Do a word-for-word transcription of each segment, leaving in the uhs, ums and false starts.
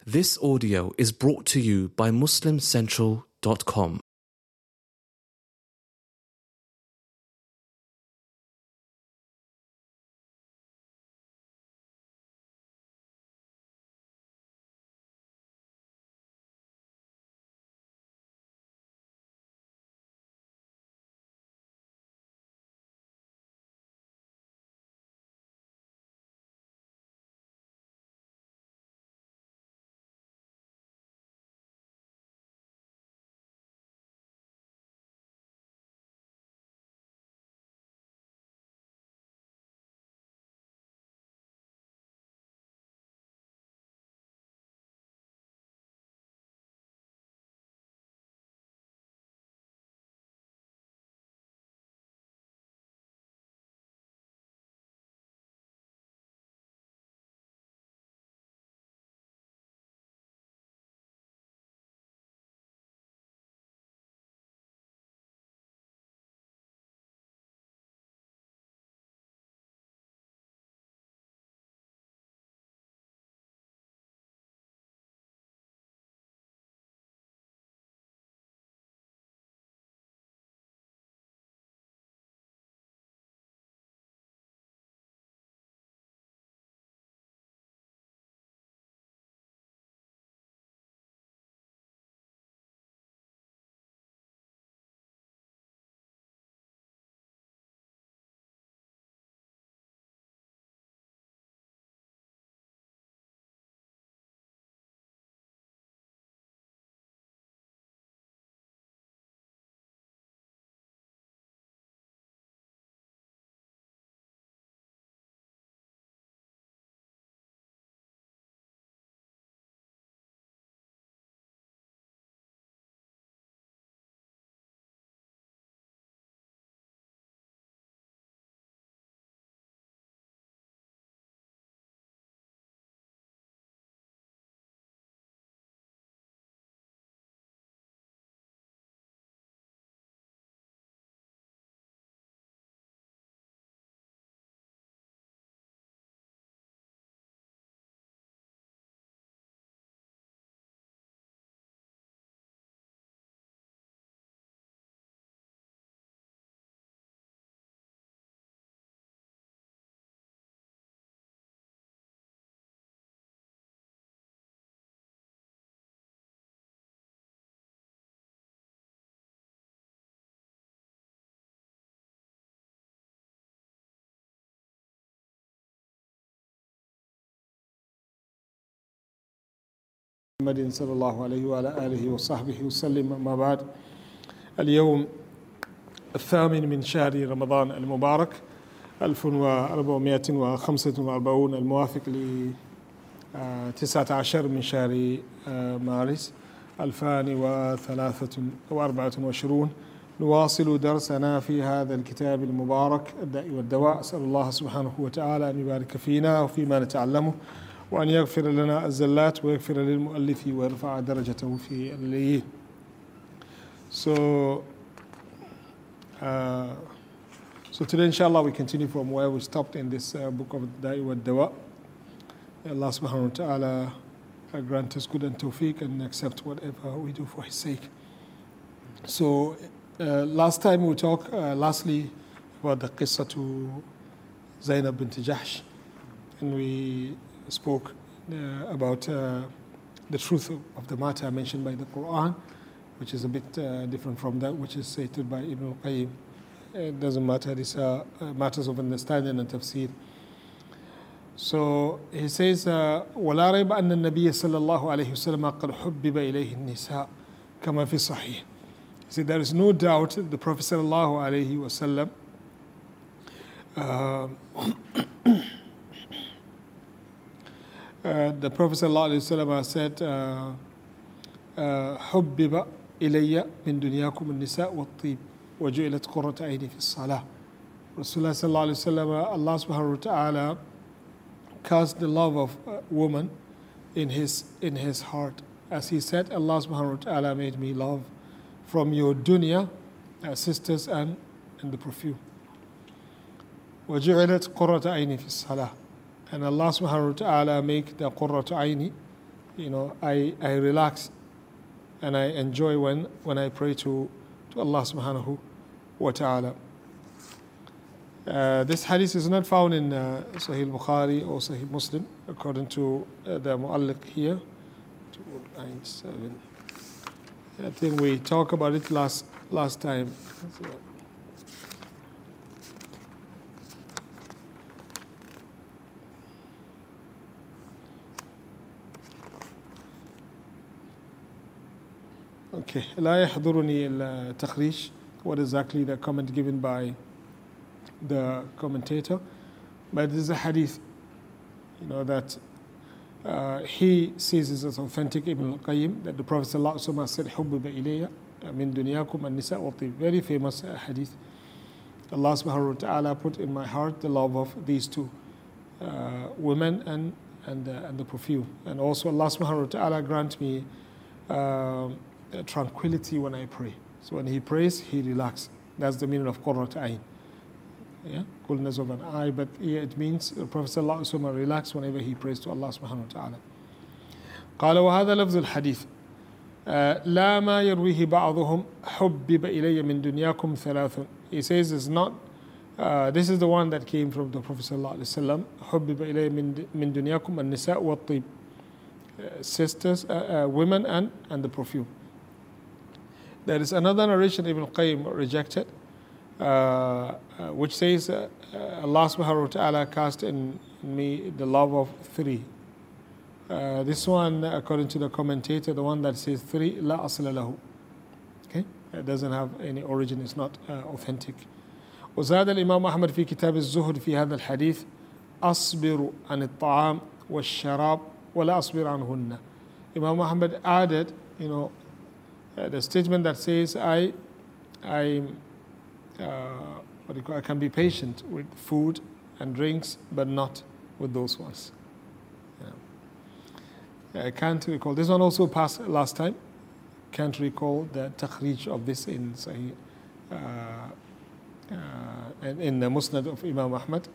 This audio is brought to you by Muslim Central dot com. محمد صلى الله عليه وعلى آله وصحبه وسلم. أما بعد، اليوم الثامن من شهر رمضان المبارك ألف وأربعمائة وخمسة وأربعين الموافق ل تسعة عشر من شهر مارس ألفين وثلاثة وأربعة وعشرين. نواصل درسنا في هذا الكتاب المبارك الداء والدواء. أسأل الله سبحانه وتعالى أن يبارك فينا وفيما نتعلمه، وأن يغفر لنا الزلات ويغفر للمؤلف ويرفع درجته في الليل. So, uh, so today inshallah we continue from where we stopped in this uh, book of Da'i wa Dawa. Allah subhanahu wa ta'ala uh, grant us good and tawfiq and accept whatever we do for his sake. So uh, last time we talked uh, lastly about the qissa to Zainab bint Jahsh, and we spoke uh, about uh, the truth of, of the matter mentioned by the Quran, which is a bit uh, different from that which is stated by Ibn al-Qayyim. It doesn't matter, these are uh, matters of understanding and tafsir. So he says, وَلَا رَيْبَ أَنَّ النَّبِيَّ صلى الله عليه وسلم قَدْ حُبِّبَ إِلَيْهِ النِّسَاء كَمَا فِي الصَّحِيحِ. He said there is no doubt the Prophet sallallahu alayhi wa sallam uh, Uh, the Prophet ﷺ said, حُبِّبَ إِلَيَّ مِن دُنْيَاكُمُ النِّسَاءُ وَالطِّيبُ وَجُعِلَتْ قُرَّةُ عَيْنِي فِي الصَّلَاةِ. Rasulullah ﷺ, Allah subhanahu wa ta'ala cast the love of a woman in his, in his heart. As he said, Allah subhanahu wa ta'ala made me love from your dunya, uh, sisters, and, and the perfume. وَجُعِلَتْ قُرَّةُ عَيْنِي فِي الصَّلَاةِ. And Allah subhanahu wa ta'ala make the qurratu ayni, you know, I, I relax and I enjoy when, when I pray to, to Allah subhanahu wa ta'ala. Uh, this hadith is not found in uh, Sahih Bukhari or Sahih Muslim, according to uh, the Mu'alliq here. two ninety-seven. I think we talked about it last last time. So, okay. لا يحضرني التخريج. What exactly the comment given by the commentator? But this is a hadith, you know, that uh, he sees this as authentic. Ibn al-Qayyim, that the Prophet ﷺ said, حُبِّبَ إِلَيَّ مِن دُنْيَاكُمْ النِّسَاءُ وَالطِّيبُ. Very famous uh, hadith. Allah subhanahu wa ta'ala put in my heart the love of these two, uh, women and and, uh, and the perfume. And also Allah subhanahu wa ta'ala grant me uh, tranquility when I pray. So when he prays, he relaxes. That's the meaning of Qurrat Ayn. Yeah, coolness of an eye, but yeah, it means the Prophet sallallahu alaihi wasallam relax whenever he prays to Allah subhanahu wa ta'ala. قال وهذا لفظ الحديث لا ما يرويه بعضهم حبب إلي من دنياكم ثلاث. He says it's not. Uh, this is the one that came from the Prophet sallallahu alaihi wasallam. حبب إلي من من دنياكم النساء والطيب. Sisters, uh, uh, women, and and the perfume. There is another narration Ibn Qayyim rejected. Uh, uh, which says uh, uh, Allah subhanahu wa ta'ala cast in me the love of three. Uh, this one, according to the commentator, the one that says three, la asla lahu. Okay? It doesn't have any origin, it's not uh, authentic. وزاد الإمام أحمد في كتاب الزهد في هذا الحديث أصبر عن الطعام والشراب ولا أصبر عنهن. Imam Ahmad added, you know, uh, the statement that says, I, I Uh, what do you call, I can be patient with food and drinks, but not with those ones. Yeah. I can't recall. This one also passed last time. Can't recall the takhrij of this in Sahih, uh, uh, in the Musnad of Imam Ahmad.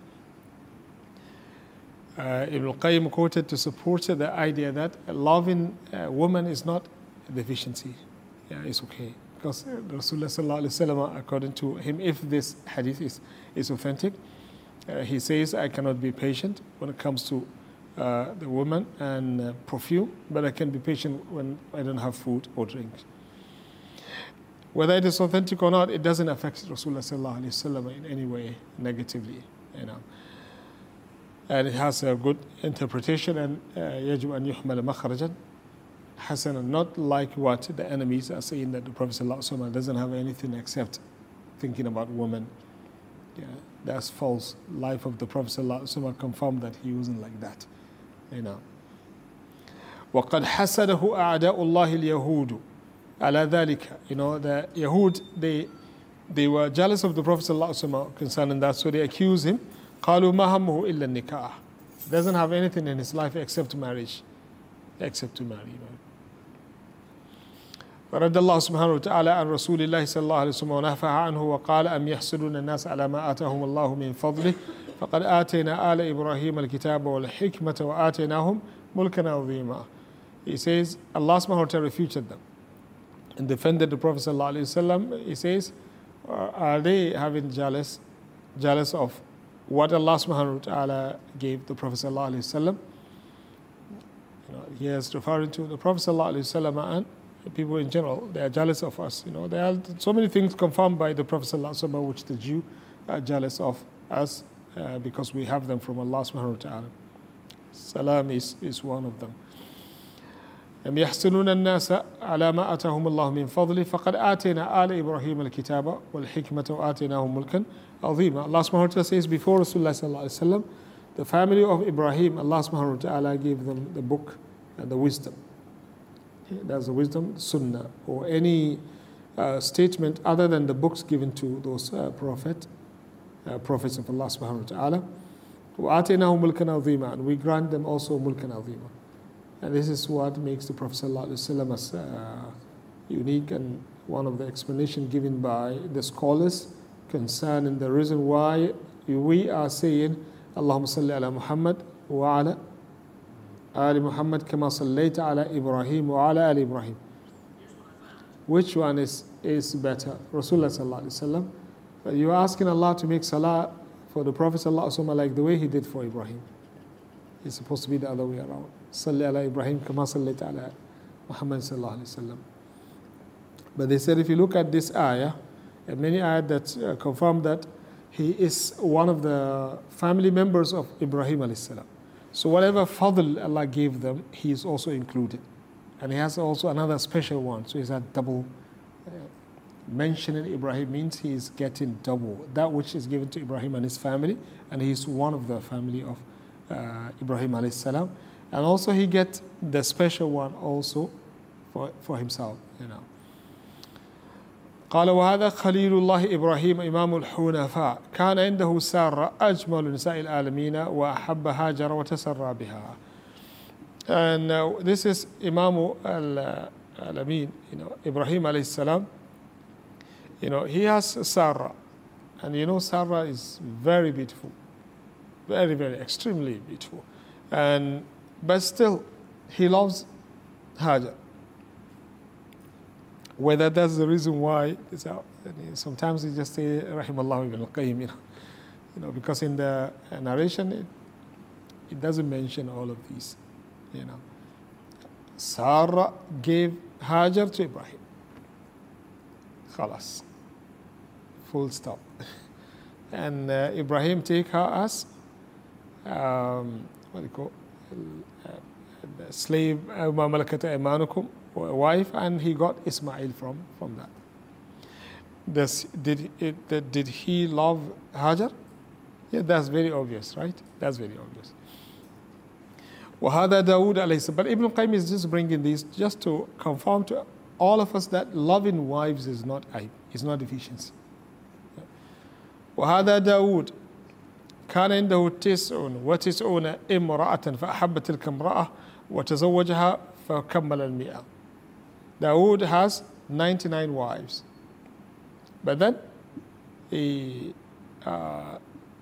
Uh, Ibn al-Qayyim quoted to support the idea that loving a woman is not a deficiency. Yeah, it's okay. Because Rasulullah sallallahu alaihi wasallam, according to him, if this hadith is, is authentic, uh, he says, I cannot be patient when it comes to uh, the woman and uh, perfume, but I can be patient when I don't have food or drink. Whether it is authentic or not, it doesn't affect Rasulullah sallallahu alaihi wasallam in any way negatively, you know. And it has a good interpretation, and يجب أن يحمل مخرجا Hassan, not like what the enemies are saying, that the Prophet ﷺ doesn't have anything except thinking about women. Yeah, that's false. Life of the Prophet ﷺ confirmed that he wasn't like that. You know. وَقَدْ حَسَدَهُ أَعْدَاءُ اللَّهِ الْيَهُودُ عَلَى ذَلِكَ. You know, the Yahud, they, they were jealous of the Prophet ﷺ concerning that, so they accused him. قَالُوا مَا هَمُّهُ إِلَّا النِّكَاحِ. He doesn't have anything in his life except marriage. Except to marry. You know. ورد الله سبحانه وتعالى عن رسول الله صلى الله عليه وسلم ونهى عنه وقال أم يحسدون الناس على ما آتاهم الله من فضله فقد آتينا آل إبراهيم الكتاب والحكمة وآتيناهم ملكا عظيما. He says Allah subhanahu wa ta'ala refuted them and defended the Prophet صلى الله عليه وسلم. He says, are they having jealous jealous of what Allah subhanahu wa ta'ala gave the Prophet صلى الله عليه وسلم? You know, he is referring to the Prophet صلى الله عليه وسلم and people in general. They are jealous of us. You know, there are so many things confirmed by the Prophet ﷺ which the Jew are jealous of us uh, because we have them from Allah subhanahu wa ta'ala. Salam is, is one of them. أم يحسنون الناس على ما آتاهم الله من فضله فقد آتينا آل إبراهيم الكتاب والحكمة وآتيناهم ملكا عظيما. Allah subhanahu wa ta'ala says before Rasulullah sallallahu alaihi wasallam, the family of Ibrahim, Allah subhanahu wa ta'ala gave them the book and the wisdom. There's a wisdom, sunnah, or any uh, statement other than the books given to those uh, prophet, uh, prophets of Allah subhanahu wa ta'ala. وَآتَيْنَاهُمْ مُلْكًا عَظِيمًا. And we grant them also mulkan azima. And this is what makes the Prophet sallallahu alaihi wasallam as uh, unique, and one of the explanations given by the scholars concerning the reason why we are saying Allahumma salli ala Muhammad wa ala آل محمد كما صليت على إبراهيم وعلى آل إبراهيم. Which one is, is better? Rasulullah sallallahu alayhi wasallam. You are asking Allah to make salah for the Prophet sallallahu alayhi wasallam like the way he did for Ibrahim. It's supposed to be the other way around. Salli ala Ibrahim kama sallaita ala Muhammad sallallahu alayhi wasallam. But they said if you look at this ayah, and many ayat that uh, confirm that he is one of the family members of Ibrahim alayhi salam. So whatever fadl Allah gave them, he is also included. And he has also another special one. So he's a double. Uh, mentioning Ibrahim means he is getting double. That which is given to Ibrahim and his family, and he is one of the family of uh, Ibrahim alayhi salam. And also he gets the special one also for, for himself, you know. قال وهذا خليل الله إبراهيم إمام الحنفاء كان عنده سارة أجمل نساء العالمين وأحب هاجر وتسرى بها. And uh, this is Imam al-Amin, you know, Ibrahim alayhi salam. You know, he has Sarah, and you know Sarah is very beautiful, very, very, extremely beautiful. And but still, he loves Hajar. Whether that's the reason why, it's out. Sometimes you just say Rahimallahu ibn al-Qayyim, you know, you know, because in the narration it, it doesn't mention all of these. You know, Sarah gave Hajar to Ibrahim. Khalas. Full stop. And uh, Ibrahim take her as um, what do you call uh, the slave, ma malakat aymanukum, wife, and he got Ismail from from that. Does, did it, did he love Hajar? Yeah, that's very obvious, right? That's very obvious. وهذا داود عليه السلام. But Ibn Qayyim is just bringing these just to confirm to all of us that loving wives is not aib, is not deficiency. وهذا داود كان عنده تسع وتسعون امرأة فأحب تلك امرأة وتزوجها فكمل المئة. Dawood has ninety-nine wives, but then he uh,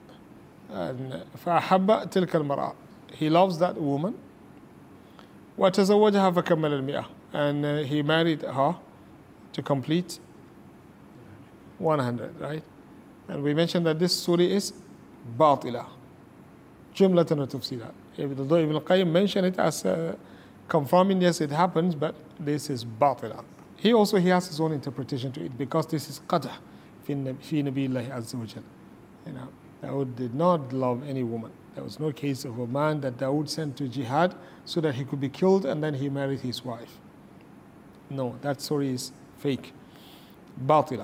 فأحب تلك المرأة, he loves that woman. وتزوجها فكمل المئة, and uh, he married her to complete one hundred, right? And we mentioned that this surah is باطلة جملة وتفصيلا. Although Ibn al-Qayyim mentioned it as uh, confirming, yes, it happens, but this is باطلة. He also he has his own interpretation to it, because this is قدح في نبي الله عز وجل. You know, Dawood did not love any woman. There was no case of a man that Dawood sent to jihad so that he could be killed and then he married his wife. No, that story is fake. باطلة.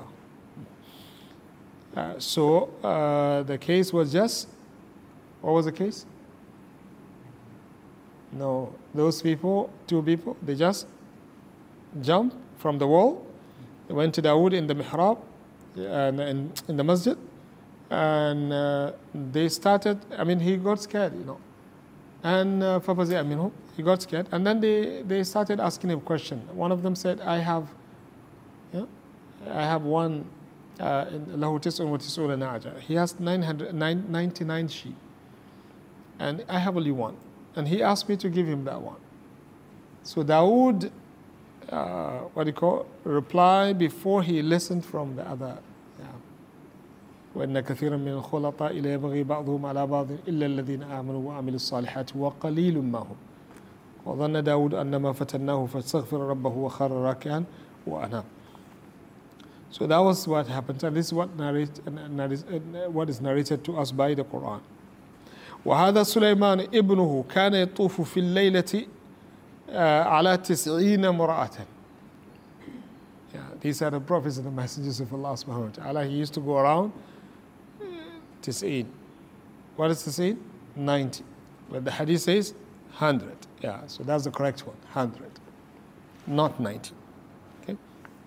Uh, so uh, the case was just, what was the case? No, those people, two people, they just jumped from the wall. They went to Dawood in the mihrab, and in, in the masjid, and uh, they started, I mean, he got scared, you know. And uh, فَفَزِعَ مِنْهُمْ, he got scared. And then they, they started asking him a question. One of them said, I have, yeah, I have one, له تسع وتسعون نعجة. He has nine hundred, ninety-nine sheep, and I have only one. And he asked me to give him that one. So Dawood, uh, what do you call, reply before he listened from the other. وإن كثيرا من الخلطاء لا يبغي بعضهم على بعض إلا الذين آمنوا وعملوا الصالحات وقليل ما هم وظن داود أن ما فتناه فاستغفر ربه وخر راكعا وأنام. So that was what happened, and this is what, narrate, what is narrated to us by the Quran. وهذا سليمان ابنه كان يطوف في الليلة على تسعين امرأة. Yeah, these are the prophets and the messengers of Allah subhanahu wa ta'ala. He used to go around tis'een. What is tis'een? ninety. But the hadith says one hundred. Yeah, so that's the correct one, one hundred, not ninety. Okay.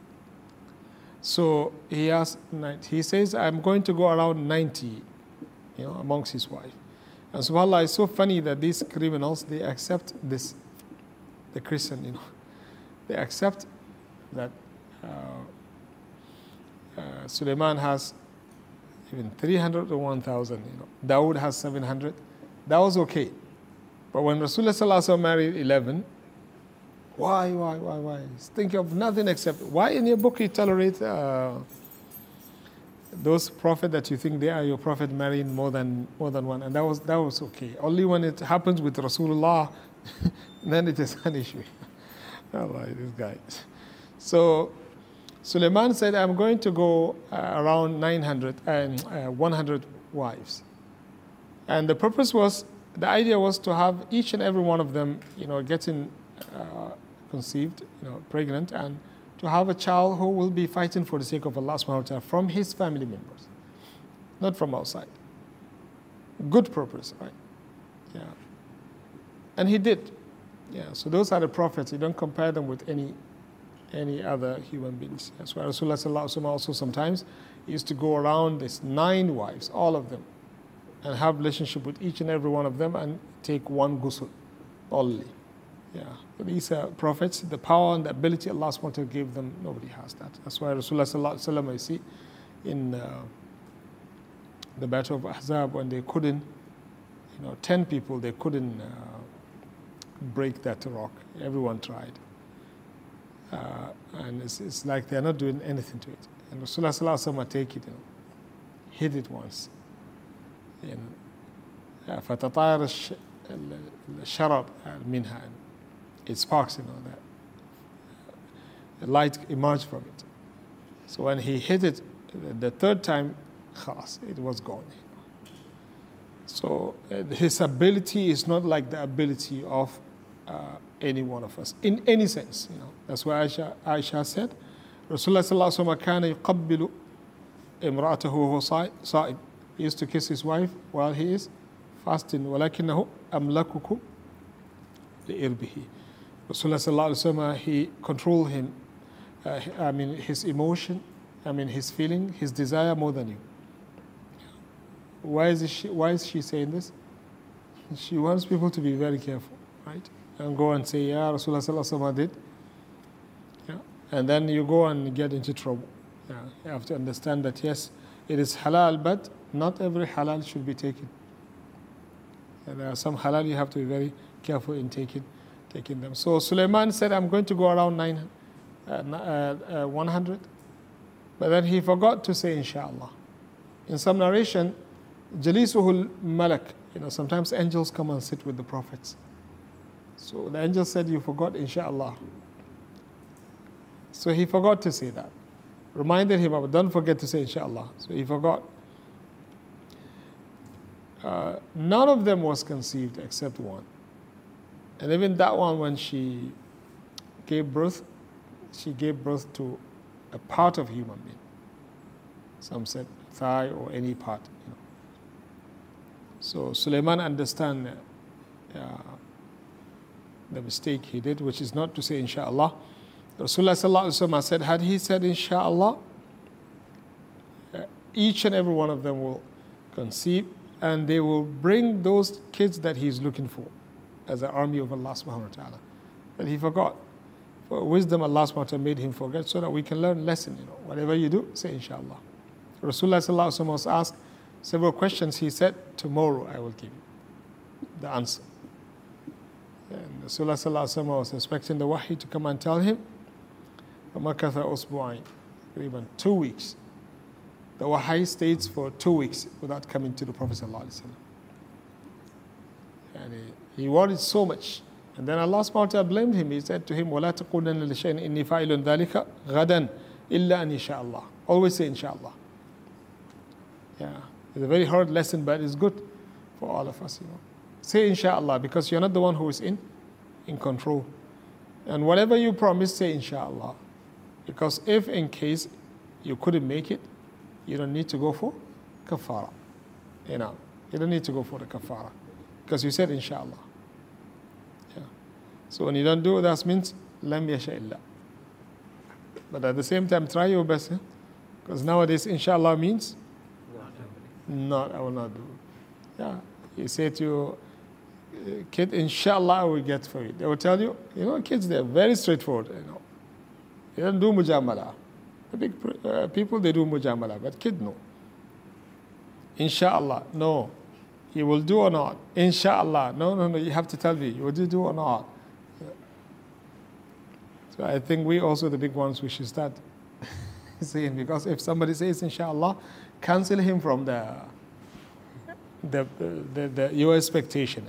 So he asked, he says, I'm going to go around ninety, you know, amongst his wife. And subhanAllah, it's so funny that these criminals, they accept this, the Christian, you know, they accept that uh, uh, Suleiman has even three hundred or one thousand, you know, Dawood has seven hundred. That was okay. But when Rasulullah sallallahu alaihi wasallam married eleven, why, why, why, why? Think of nothing except, why in your book you tolerate uh, those prophets that you think they are your prophet marrying more than more than one? And that was that was okay. Only when it happens with Rasulullah, then it is an issue. All right, this guy. So Suleiman said, I'm going to go uh, around nine hundred and uh, one hundred wives. And the purpose was, the idea was to have each and every one of them, you know, getting uh, conceived, you know, pregnant, and to have a child who will be fighting for the sake of Allah subhanahu wa ta'ala from his family members, not from outside. Good purpose, right? Yeah. And he did. Yeah. So those are the prophets. You don't compare them with any any other human beings. That's why Rasulullah sallallahu alaihi wasallam also sometimes used to go around these nine wives, all of them, and have relationship with each and every one of them and take one ghusl only. Yeah. But these are prophets, the power and the ability Allah subhanahu wa ta'ala gave them, nobody has that. That's why Rasulullah sallallahu alaihi wasallam, you see, in uh, the Battle of Ahzab, when they couldn't, you know, ten people, they couldn't uh, break that rock. Everyone tried. Uh, and it's, it's like they're not doing anything to it. And Rasulullah sallallahu alaihi wasallam take it, you know, hit it once. فَتَطَايَرَ الشَّرَرْ مِنْهَا, it sparks, you know, that the light emerged from it. So when he hit it the third time, khalas, it was gone. So uh, his ability is not like the ability of uh, any one of us, in any sense. You know, that's why Aisha, Aisha said, Rasulullah sallallahu alaihi wasallam kana yuqabbilu imra'atahu wa huwa sa'im. He used to kiss his wife while he is fasting. وَلَكِنَّهُ أَمْلَكُكُمْ لِإِرْبِهِ. Rasulullah sallallahu alaihi wasallam, he controlled him, uh, I mean his emotion, I mean his feeling, his desire more than you. Why is she, why is she saying this? She wants people to be very careful, right? And go and say, yeah, Rasulullah sallallahu alaihi wasallam did. Yeah. And then you go and get into trouble. Yeah. You have to understand that yes, it is halal, but not every halal should be taken. And there are some halal you have to be very careful in taking, taking them. So Sulaiman said, I'm going to go around nine, uh, uh, uh, one hundred. But then he forgot to say inshallah. In some narration, Jalisuhul Malak, you know, sometimes angels come and sit with the prophets. So the angel said, you forgot inshallah. So he forgot to say that. Reminded him of, don't forget to say inshallah. So he forgot. Uh, none of them was conceived except one. And even that one, when she gave birth, she gave birth to a part of human being. Some said thigh or any part. You know. So Sulaiman understand uh, the mistake he did, which is not to say inshallah. Rasulullah sallallahu alaihi wasallam said, had he said inshallah, uh, each and every one of them will conceive, and they will bring those kids that he's looking for as an army of Allah subhanahu wa ta'ala. But he forgot. For wisdom, Allah subhanahu wa ta'ala made him forget so that we can learn lesson. You know, whatever you do, say inshallah. Rasulullah sallallahu alaihi wasallam was asked several questions. He said, tomorrow I will give you the answer. And Rasulullah sallallahu alaihi wasallam was expecting the wahi to come and tell him, فَمَكَثَ أُصْبُعَيْنِ, even two weeks. The wahi stays for two weeks without coming to the Prophet sallallahu alaihi wasallam. And he, he worried so much. And then Allah subhanahu wa ta'ala blamed him. He said to him, وَلَا تَقُولَنَّ لِشَيْءٍ إِنِّي فَاعِلٌ ذَلِكَ غَدًا إِلَّا أَنْ يَشَاءَ اللَّهُ. Always say inshallah. Yeah, it's a very hard lesson, but it's good for all of us. You know, say inshallah, because you're not the one who is in in control. And whatever you promise, say inshallah, because if in case you couldn't make it, you don't need to go for kafara. You know, you don't need to go for the kafara because you said inshallah. Yeah. So when you don't do it, that means lam yasha illa. But at the same time, try your best, eh? Because nowadays inshallah means not, I will not do it. Yeah. You say to your kid, inshallah I will get for you. They will tell you, you know, kids, they're very straightforward. You know, they don't do mujamala. The big uh, people, they do mujamala, but kid, no. Inshallah, no. You will do or not? Inshallah. No, no, no, you have to tell me. You will do or not? So I think we also, the big ones, we should start saying, because if somebody says inshallah, cancel him from the, the, the, the your expectation.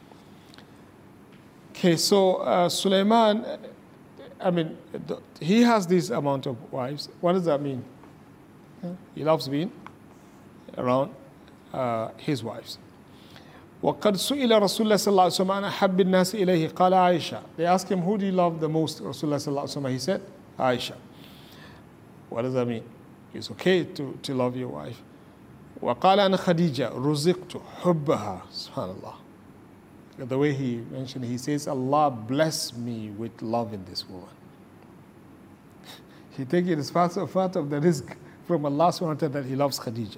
Okay, so uh, Sulaiman, I mean, he has this amount of wives. What does that mean? He loves being around uh, his wives. وقد سئل رسول الله صلى الله عليه وسلم عن أحب الناس إليه قال عائشة. They asked him, who do you love the most? Rasulullah صلى الله عليه وسلم. He said, Aisha. What does that mean? It's okay to, to love your wife. وقال أنا خديجة رزقت حبها. Subhanallah. The way he mentioned, he says, Allah bless me with loving this woman. He takes it as part of, part of the risk from Allah subhanahu wa ta'ala that he loves Khadija.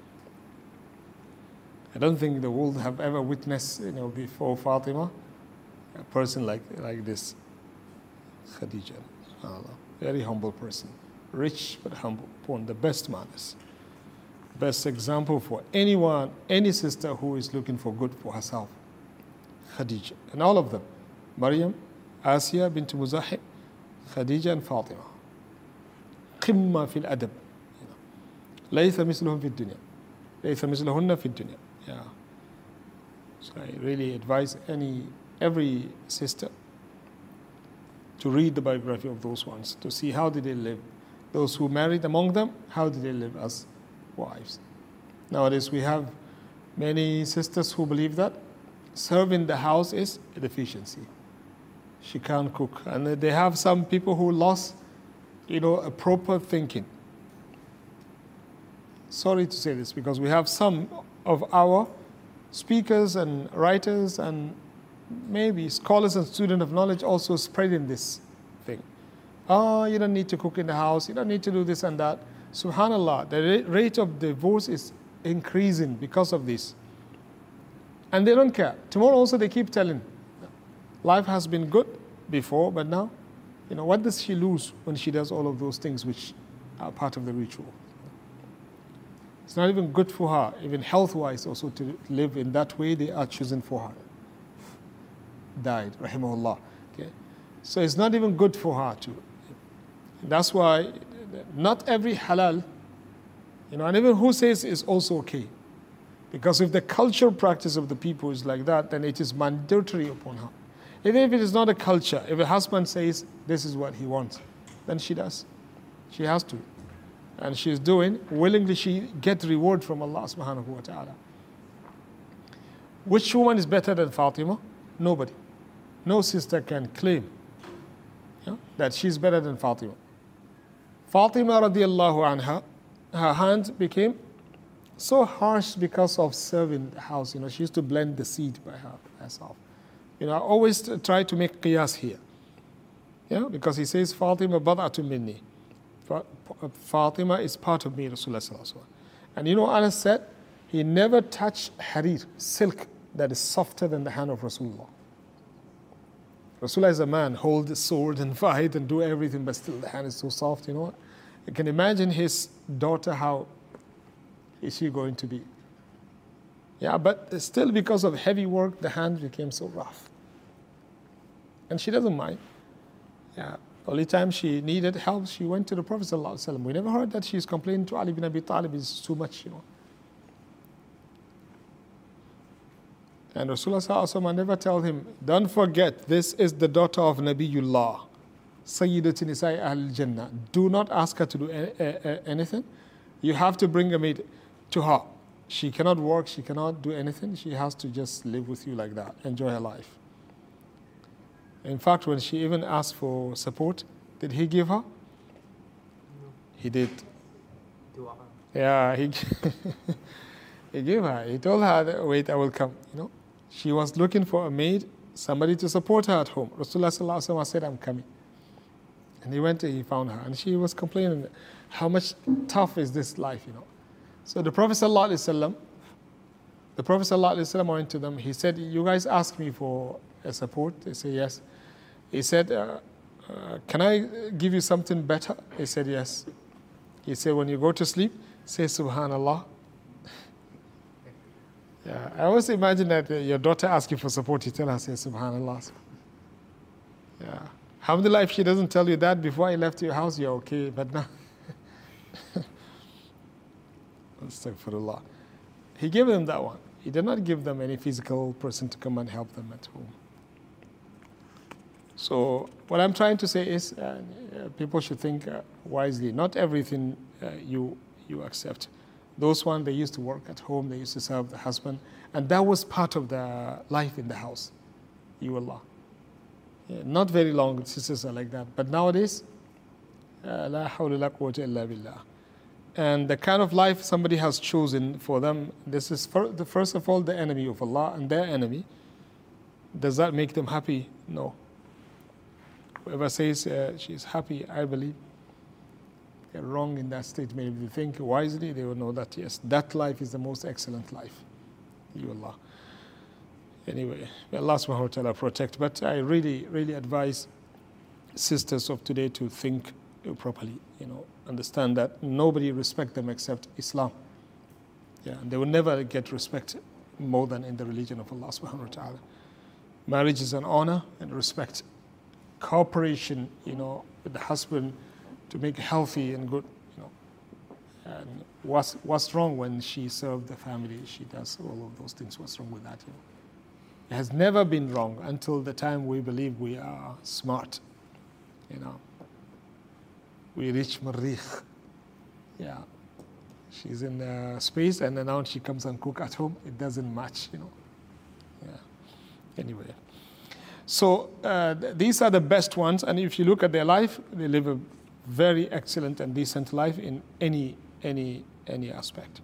I don't think the world have ever witnessed, you know, before Fatima, a person like, like this, Khadija. SubhanAllah. Very humble person. Rich but humble. Born the best manners. Best example for anyone, any sister who is looking for good for herself. Khadija. And all of them. Maryam, Asiya bint Muzahib, Khadija and Fatima. قمة في الأدب. ليس مثلهم في الدنيا. ليس مثلهن في الدنيا. Yeah. So I really advise any every sister to read the biography of those ones, to see how did they live. Those who married among them, how did they live as wives. Nowadays we have many sisters who believe that serving the house is a deficiency. She can't cook. And they have some people who lost, you know, a proper thinking. Sorry to say this, because we have some of our speakers and writers and maybe scholars and students of knowledge also spreading this thing. Oh, you don't need to cook in the house, you don't need to do this and that. Subhanallah, the rate of divorce is increasing because of this. And they don't care. Tomorrow also they keep telling, life has been good before, but now, you know, what does she lose when she does all of those things which are part of the ritual? It's not even good for her, even health-wise also, to live in that way they are choosing for her. Died, rahimahullah. Okay? So it's not even good for her to. That's why not every halal, you know, and even who says is also okay. Because if the cultural practice of the people is like that, then it is mandatory upon her. Even if it is not a culture, if a husband says this is what he wants, then she does. She has to. And she's doing, willingly she gets reward from Allah subhanahu wa ta'ala. Which woman is better than Fatima? Nobody. No sister can claim, yeah, that she's better than Fatima. Fatima radiallahu anha, her hand became so harsh because of serving the house. You know, she used to blend the seed by her, herself. You know, I always try to make qiyas here. Yeah, because he says, Fatima bad'atun minni. Fatima is part of me, Rasulullah sallallahu alaihi wasallam. And you know, Anas said, he never touched harir, silk that is softer than the hand of Rasulullah. Rasulullah is a man, hold the sword and fight and do everything, but still the hand is so soft, you know. You can imagine his daughter, how is she going to be? Yeah, but still because of heavy work, the hand became so rough. And she doesn't mind. Yeah. Only time she needed help, she went to the Prophet ﷺ. We never heard that she's complaining to Ali bin Abi Talib is too much, you know. And Rasulullah ﷺ never tell him, don't forget, this is the daughter of Nabiullah, Sayyidati Nisa'i Ahl Jannah. Do not ask her to do a- a- a- anything. You have to bring a maid to her. She cannot work, she cannot do anything. She has to just live with you like that, enjoy her life. In fact, when she even asked for support, did he give her? No. He did. Dua. Yeah, he, he gave her. He told her, wait, I will come. You know, she was looking for a maid, somebody to support her at home. Rasulullah sallallahu alaihi wasallam said, I'm coming. And he went and he found her. And she was complaining, how much tough is this life, you know. So the Prophet sallallahu alaihi wasallam, the Prophet sallallahu alaihi wasallam went to them. He said, you guys ask me for a support? They say, yes. He said, uh, uh, can I give you something better? He said, yes. He said, when you go to sleep, say Subhanallah. Yeah, I always imagine that uh, your daughter asks you for support, you tell her, say, Subhanallah. Yeah. Alhamdulillah, if she doesn't tell you that before I left your house, you're okay. But now, astaghfirullah. He gave them that one. He did not give them any physical person to come and help them at home. So what I'm trying to say is uh, uh, people should think uh, wisely. Not everything uh, you you accept. Those ones, they used to work at home, they used to serve the husband, and that was part of the life in the house. You Allah. Yeah, not very long, sisters are like that. But nowadays, la hawla la quwwata illa billah. And the kind of life somebody has chosen for them, this is for the first of all the enemy of Allah and their enemy. Does that make them happy? No. Whoever says uh, she is happy, I believe, they're wrong in that statement. If they think wisely, they will know that yes, that life is the most excellent life. You Allah. Anyway, may Allah subhanahu wa ta'ala protect. But I really, really advise sisters of today to think properly, you know, understand that nobody respects them except Islam. Yeah, and they will never get respect more than in the religion of Allah subhanahu wa ta'ala. Marriage is an honor and respect. Cooperation, you know, with the husband to make healthy and good, you know. And what's, what's wrong when she serves the family, she does all of those things, what's wrong with that, you know? It has never been wrong until the time we believe we are smart, you know. We reach Marikh. Yeah. She's in uh, space and then now she comes and cook at home. It doesn't match, you know. Yeah. Anyway. So uh, th- these are the best ones. And if you look at their life, they live a very excellent and decent life in any, any, any aspect.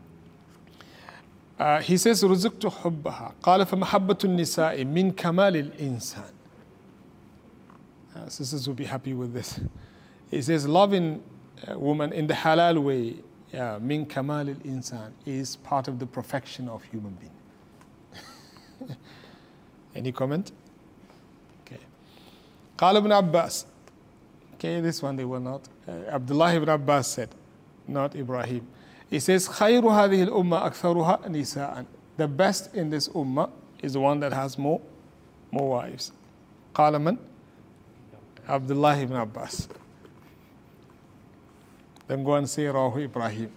Uh, he says, رزقت حبها قال فمحبة النساء من كمال الإنسان. Uh, sisters will be happy with this. He says, loving a woman in the halal way, yeah, min kamal al-insan, is part of the perfection of human being. Any comment? Okay. قال ابن عباس. Okay, this one they were not. Uh, Abdullah ibn Abbas said, not Ibrahim. He says, خير هذه الأمة أكثرها نساء. The best in this ummah is the one that has more, more wives. قال من? Abdullah ibn Abbas. Then go and say Rahu Ibrahim.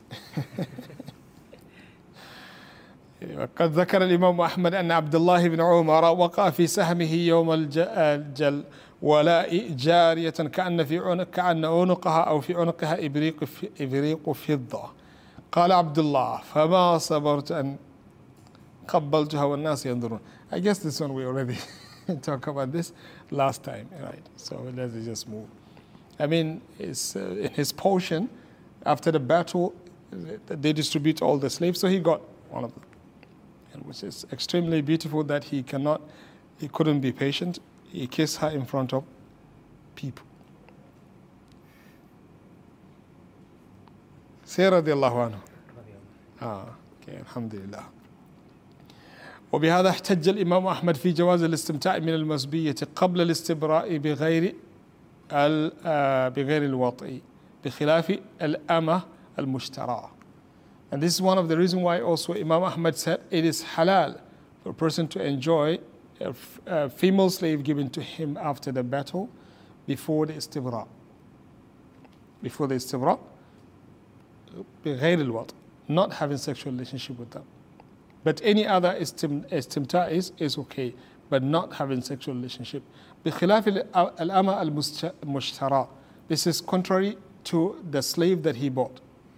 وقد ذكر الإمام أحمد أن عبد الله بن عمر وقع في سهمه يوم الجل ولاء جارية كأن في عنق كأن عنقها أو في عنقها إبريق إبريق فضة. قال عبد الله فما صبرت أن قبلتها والناس ينظرون. I guess this one we already talked about this last time, right? So let's just move. I mean, it's, uh, in his portion, after the battle, they distribute all the slaves, so he got one of them, and which is extremely beautiful that he cannot, he couldn't be patient. He kissed her in front of people. Say radiallahu anhu. Ah, okay, alhamdulillah. وبهذا احتج الإمام أحمد في جواز الاستمتاع من المسبية قبل الاستبراء بغير بغير الوطئ بخلاف الأمة المشترى. And this is one of the reasons why also Imam Ahmad said it is halal for a person to enjoy a, f- a female slave given to him after the battle before the istibra. Before the istibra, بغير الوطئ, not having sexual relationship with them. But any other istim, istimta is, is okay, but not having sexual relationship. بخلاف الأمة المشترى. This is contrary to the slave that he bought.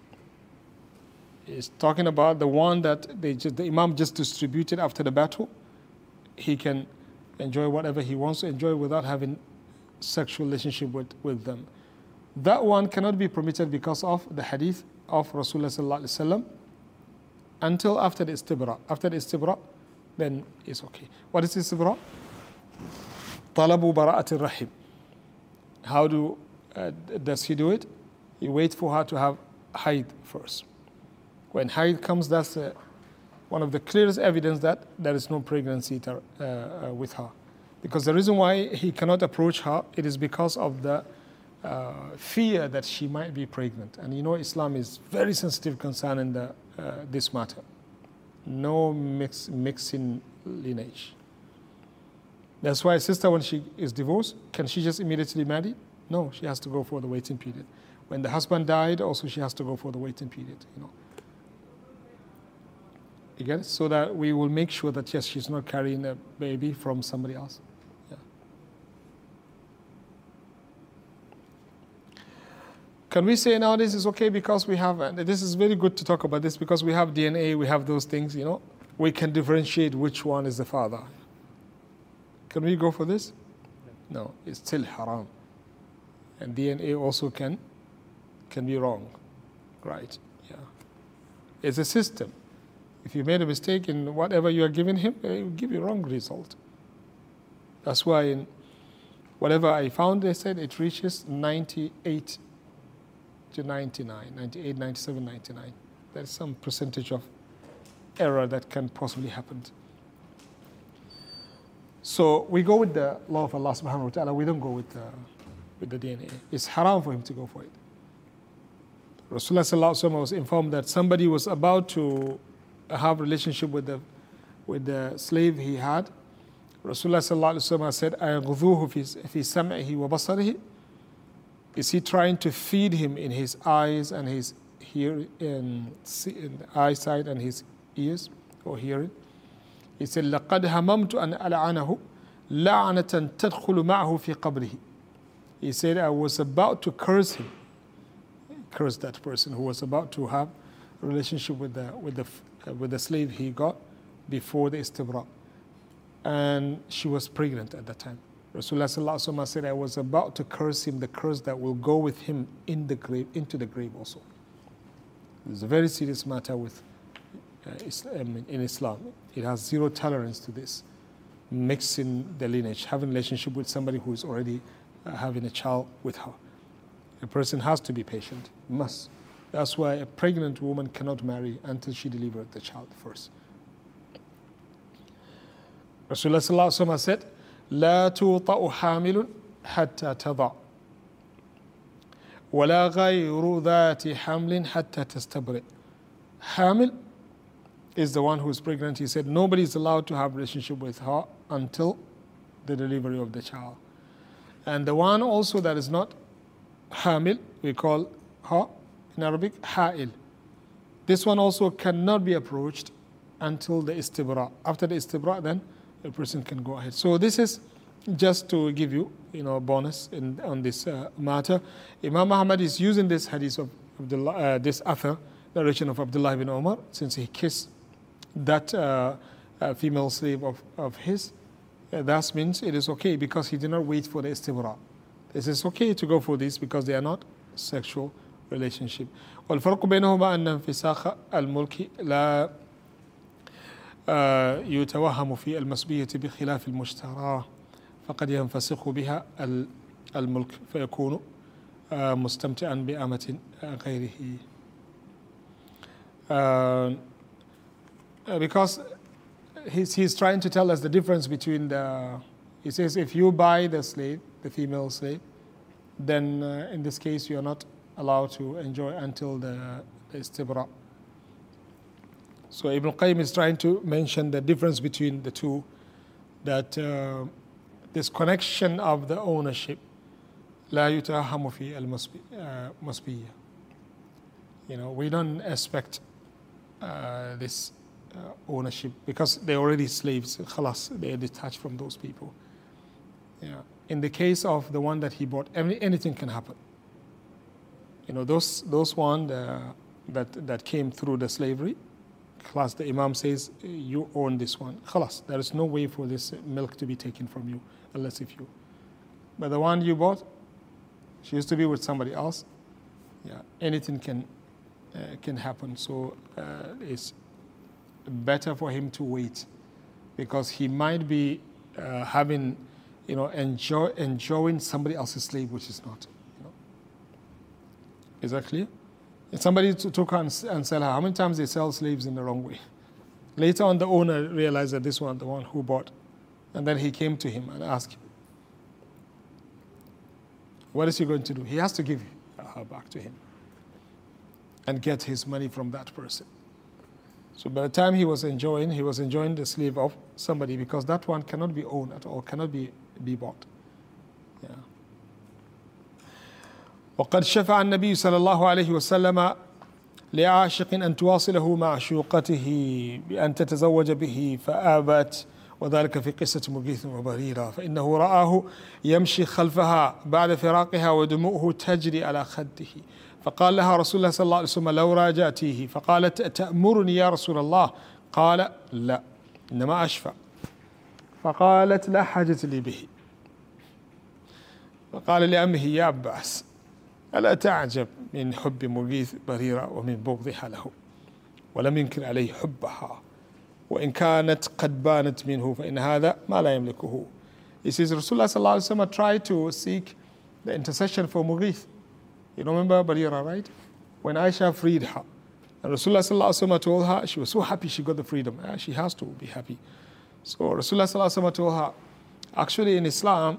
He's talking about the one that they just, the Imam just distributed after the battle. He can enjoy whatever he wants to enjoy without having sexual relationship with, with them. That one cannot be permitted because of the hadith of Rasulullah sallallahu alaihi wasallam until after the istibra. After the istibra, then it's okay. What is istibra? Talabu bara'at al-rahim. How do, uh, does he do it? He waits for her to have haid first. When haid comes, that's uh, one of the clearest evidence that there is no pregnancy to, uh, uh, with her. Because the reason why he cannot approach her, it is because of the uh, fear that she might be pregnant. And you know, Islam is very sensitive concerning the, uh, this matter. No mix, mixing lineage. That's why a sister, when she is divorced, can she just immediately marry? No, she has to go for the waiting period. When the husband died, also she has to go for the waiting period, you know. You get it? So that we will make sure that, yes, she's not carrying a baby from somebody else. Yeah. Can we say nowadays it's okay because we have, and this is very good to talk about this, because we have D N A, we have those things, you know, we can differentiate which one is the father. Can we go for this? No, it's still haram. And D N A also can, can be wrong, right? Yeah. It's a system. If you made a mistake in whatever you are giving him, it will give you a wrong result. That's why in whatever I found, they said it reaches ninety-eight to ninety-nine, ninety-eight, ninety-seven, ninety-nine. There's some percentage of error that can possibly happen. So we go with the law of Allah subhanahu wa ta'ala. We don't go with the, with the D N A. It's haram for him to go for it. Rasulullah sallallahu alaihi wasallam was informed that somebody was about to have a relationship with the with the slave he had. Rasulullah sallallahu alaihi wasallam said, "Ayaghdhuhu fi sam'ihi wa basarihi." Is he trying to feed him in his eyes and his hear in, in eyesight and his ears or hearing? He said, لَقَدْ هَمَمْتُ أَنْ أَلْعَنَهُ لَعْنَةً تَدْخُلُ مَعَهُ فِي قَبْرِهِ. He said, I was about to curse him, curse that person who was about to have a relationship with the with the uh, with the slave he got before the istibra, and she was pregnant at that time. Rasulullah sallallahu alaihi wasallam said, I was about to curse him the curse that will go with him in the grave, into the grave also. It's a very serious matter with uh, Islam, in Islam. It has zero tolerance to this, mixing the lineage, having a relationship with somebody who is already uh, having a child with her. A person has to be patient, must. That's why a pregnant woman cannot marry until she delivers the child first. Rasulullah sallallahu alaihi wasallam said, لا توطأ حامل حتى تضع ولا غير ذات حمل حتى تستبرئ. Hamil is the one who is pregnant. He said nobody is allowed to have a relationship with her until the delivery of the child. And the one also that is not Hamil, we call her in Arabic Ha'il. This one also cannot be approached until the istibra. After the istibra, then a person can go ahead. So this is just to give you, you know, a bonus in, on this uh, matter. Imam Ahmad is using this hadith of Abdullah, uh, this author, narration of Abdullah ibn Umar, since he kissed that uh, uh, female slave of, of his. Uh, that means it is okay because he did not wait for the istibra. This is okay to go for this because they are not sexual relationship. والفرق بينهما أن انفساخ الملك لا يتوهم في المسبية بخلاف المشترى فقد ينفسخ بها الملك فيكون مستمتعا بأمة غيره. Uh, because he's, he's trying to tell us the difference between the, he says if you buy the slave, the female slave, then uh, in this case you are not allowed to enjoy until the, the istibra. So Ibn Qayyim is trying to mention the difference between the two, that uh, this connection of the ownership, لا يتهم في المسبية. You know, we don't expect uh, this uh, ownership because they're already slaves. Khalas, they are detached from those people. Yeah. In the case of the one that he bought, any, anything can happen. You know, those those one uh, that that came through the slavery. Khalas, the Imam says, you own this one. Khalas, there is no way for this milk to be taken from you, unless if you. But the one you bought, she used to be with somebody else. Yeah, anything can uh, can happen. So uh, it's better for him to wait, because he might be uh, having, you know, enjoy enjoying somebody else's slave, which is not. You know. Is that clear? If somebody took her and sell her, how many times they sell slaves in the wrong way? Later on, the owner realized that this one, the one who bought, and then he came to him and asked him, what is he going to do? He has to give her back to him and get his money from that person. So by the time he was enjoying, he was enjoying the slave of somebody, because that one cannot be owned at all, cannot be, be bought. Yeah. وقد شفع النبي صلى الله عليه وسلم لعاشق أن تواصله معشوقته بأن تتزوج به فآبت، وذلك في قصة مغيث وبريرة، فإنه رآه يمشي خلفها بعد فراقها ودموعه تجري على خده، فقال لها رسول الله صلى الله عليه وسلم لو راجعتيه، فقالت تأمرني يا رسول الله؟ قال لا، إنما أشفع. فقالت لا حاجة لي به. فقال لأمه يا عباس ألا تعجب من حب مغيث بريرة ومن بغضها له؟ ولم ينكر عليه حبها وإن كانت قد بانت منه فإن هذا ما لا يملكه. He says Rasulullah sallallahu alaihi wasallam tried to seek the intercession for Mughith. You remember Barira, right? When Aisha freed her, and Rasulullah sallallahu alaihi wasallam told her, she was so happy she got the freedom. Uh, she has to be happy. So Rasulullah sallallahu alaihi wasallam told her, actually in Islam,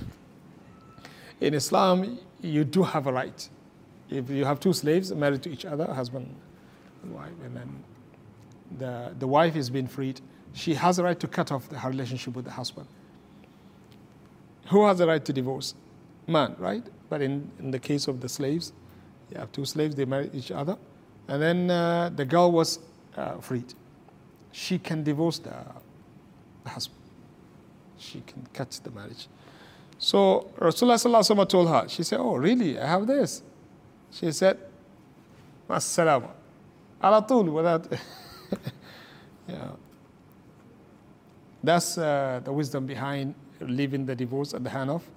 in Islam you do have a right. If you have two slaves married to each other, husband and wife, and then the, the wife is being freed, she has a right to cut off the, her relationship with the husband. Who has the right to divorce? Man, right? But in, in the case of the slaves, you have two slaves, they marry each other, and then uh, the girl was uh, freed. She can divorce the, the husband. She can cut the marriage. So Rasulullah sallallahu alaihi wasallam told her, she said, oh really, I have this. She said, As-salama. Ala tul, without, yeah. That's uh, the wisdom behind leaving the divorce at the hand of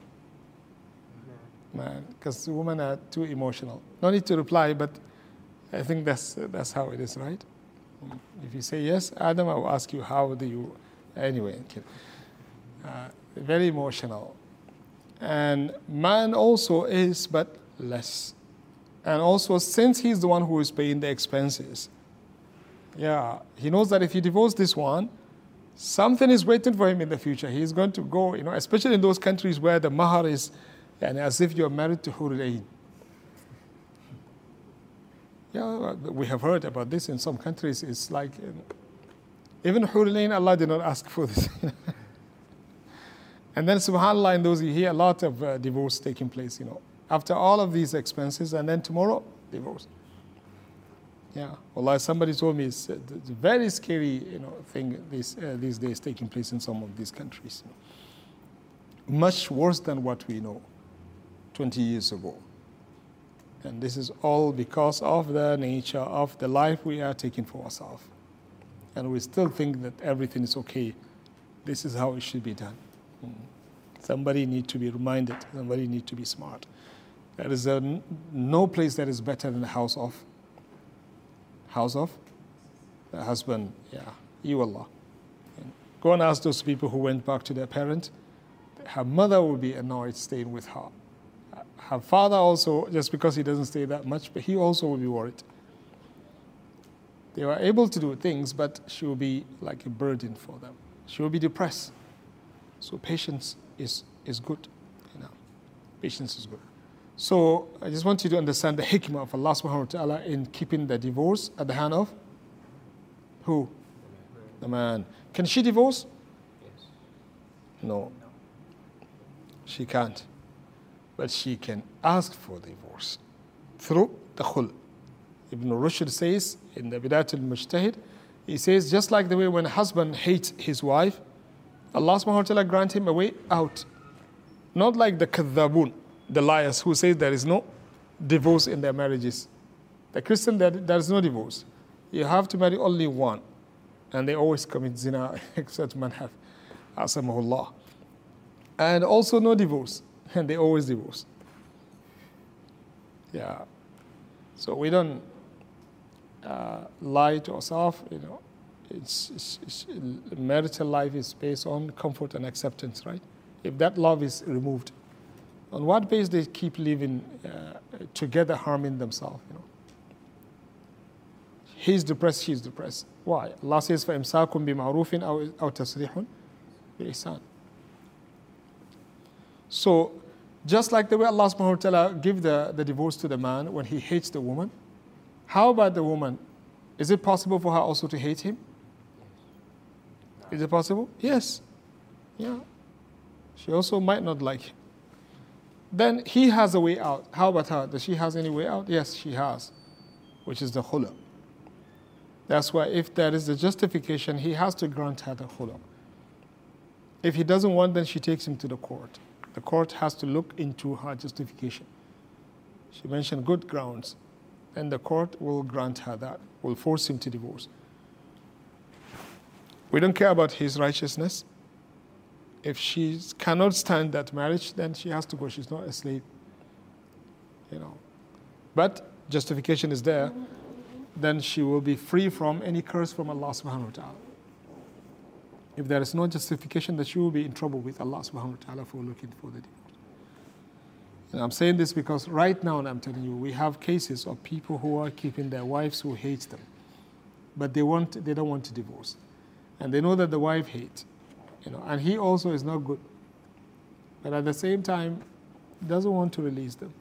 man, because women are too emotional. No need to reply, but I think that's uh, that's how it is, right? If you say yes, Adam, I will ask you how do you, anyway. Uh, very emotional. And man also is, but less. And also, since he's the one who is paying the expenses, yeah, he knows that if he divorces this one, something is waiting for him in the future. He's going to go, you know, especially in those countries where the mahar is, and as if you're married to Hurul Ain. Yeah, we have heard about this in some countries. It's like, even Hurul Ain, Allah did not ask for this. And then, subhanAllah, in those, you hear a lot of uh, divorce taking place, you know. After all of these expenses, and then tomorrow, divorce. Yeah, well, somebody told me it's, it's a very scary, you know, thing these, uh, these days taking place in some of these countries. You know. Much worse than what we know twenty years ago. And this is all because of the nature of the life we are taking for ourselves. And we still think that everything is okay. This is how it should be done. Mm. Somebody needs to be reminded. Somebody needs to be smart. There is a, no place that is better than the house of house of the husband. Yeah, you Allah. And go and ask those people who went back to their parent. Her mother will be annoyed staying with her. Her father also, just because he doesn't stay that much, but he also will be worried. They were able to do things, but she will be like a burden for them. She will be depressed. So patience is, is good. You know, patience is good. So I just want you to understand the hikmah of Allah subhanahu wa ta'ala in keeping the divorce at the hand of who? The man. Can she divorce? Yes. No. She can't. But she can ask for divorce through the khul. Ibn Rushd says in the Bidayat al-Mujtahid, he says just like the way when a husband hates his wife, Allah subhanahu wa ta'ala grant him a way out. Not like the kadhabun, the liars who say there is no divorce in their marriages. The Christian, there, there is no divorce. You have to marry only one. And they always commit zina, except man have, asamahullah. And also no divorce. And they always divorce. Yeah. So we don't uh, lie to ourselves, you know. It's, it's, it's, marital life is based on comfort and acceptance, right? If that love is removed, on what basis they keep living uh, together, harming themselves, you know? He's depressed, she's depressed. Why? Allah says, فَإِمْسَاكُمْ بِمَعْرُوفٍ أَوْ تَصْرِيحٌ بِإِحْسَانٍ. So, just like the way Allah subhanahu wa ta'ala give the, the divorce to the man when he hates the woman, how about the woman Is it possible for her also to hate him? Is it possible? Yes. Yeah. She also might not like him. Then he has a way out. How about her? Does she have any way out? Yes, she has, which is the khula. That's why if there is a justification, he has to grant her the khula. If he doesn't want, then she takes him to the court. The court has to look into her justification. She mentioned good grounds, and the court will grant her that, will force him to divorce. We don't care about his righteousness. If she cannot stand that marriage, then she has to go. She's not a slave. You know. But justification is there, then she will be free from any curse from Allah subhanahu wa ta'ala. If there is no justification, then she will be in trouble with Allah subhanahu wa ta'ala for looking for the divorce. And I'm saying this because right now, and I'm telling you, we have cases of people who are keeping their wives who hate them, but they want, they don't want to divorce, and they know that the wife hates, you know, and he also is not good, but at the same time, doesn't want to release them.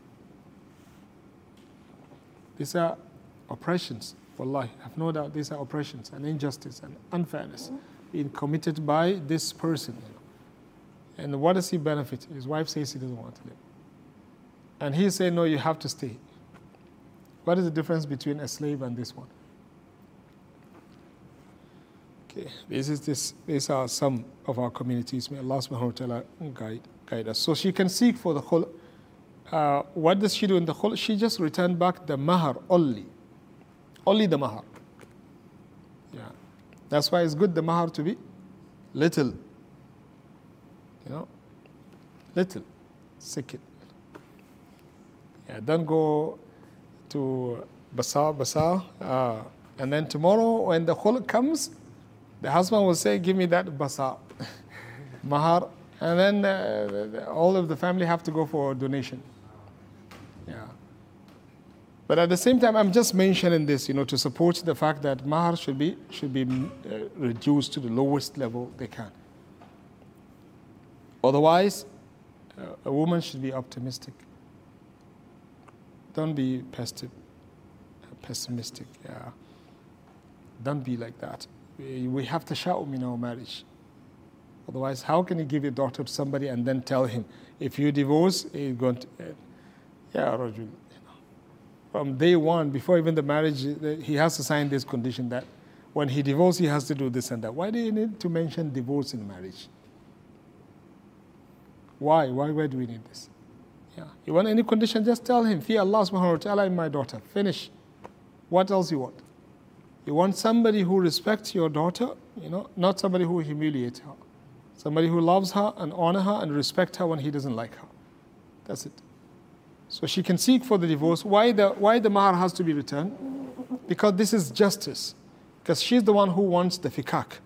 These are oppressions. Wallahi, I have no doubt these are oppressions and injustice and unfairness being committed by this person. And what does he benefit? His wife says he doesn't want to live. And he said, no, you have to stay. What is the difference between a slave and this one? Okay, this is this. These are some of our communities. May Allah subhanahu wa ta'ala guide, guide us. So she can seek for the khul. Uh, what does she do in the khul? She just returned back the mahar only. Only the mahar. Yeah. That's why it's good the mahar to be little. You know, little. Sikit. Yeah, don't go to Basar, Basar, uh, and then tomorrow when the khul comes, the husband will say, give me that Basar, mahar, and then uh, all of the family have to go for a donation. Yeah. But at the same time, I'm just mentioning this, you know, to support the fact that mahar should be, should be uh, reduced to the lowest level they can. Otherwise, uh, a woman should be optimistic. Don't be pessimistic. Yeah. Don't be like that. We, we have tasha'um in our marriage. Otherwise, how can you give your daughter to somebody and then tell him, if you divorce, you're going to, uh, yeah, Rajul. You know. From day one, before even the marriage, he has to sign this condition that when he divorces, he has to do this and that. Why do you need to mention divorce in marriage? Why? Why? Why do we need this? Yeah. You want any condition, just tell him, fear Allah subhanahu wa ta'ala in my daughter. Finish. What else you want? You want somebody who respects your daughter, you know, not somebody who humiliates her. Somebody who loves her and honor her and respect her when he doesn't like her. That's it. So she can seek for the divorce. Why the, why the mahar has to be returned? Because this is justice. Because she's the one who wants the fikak.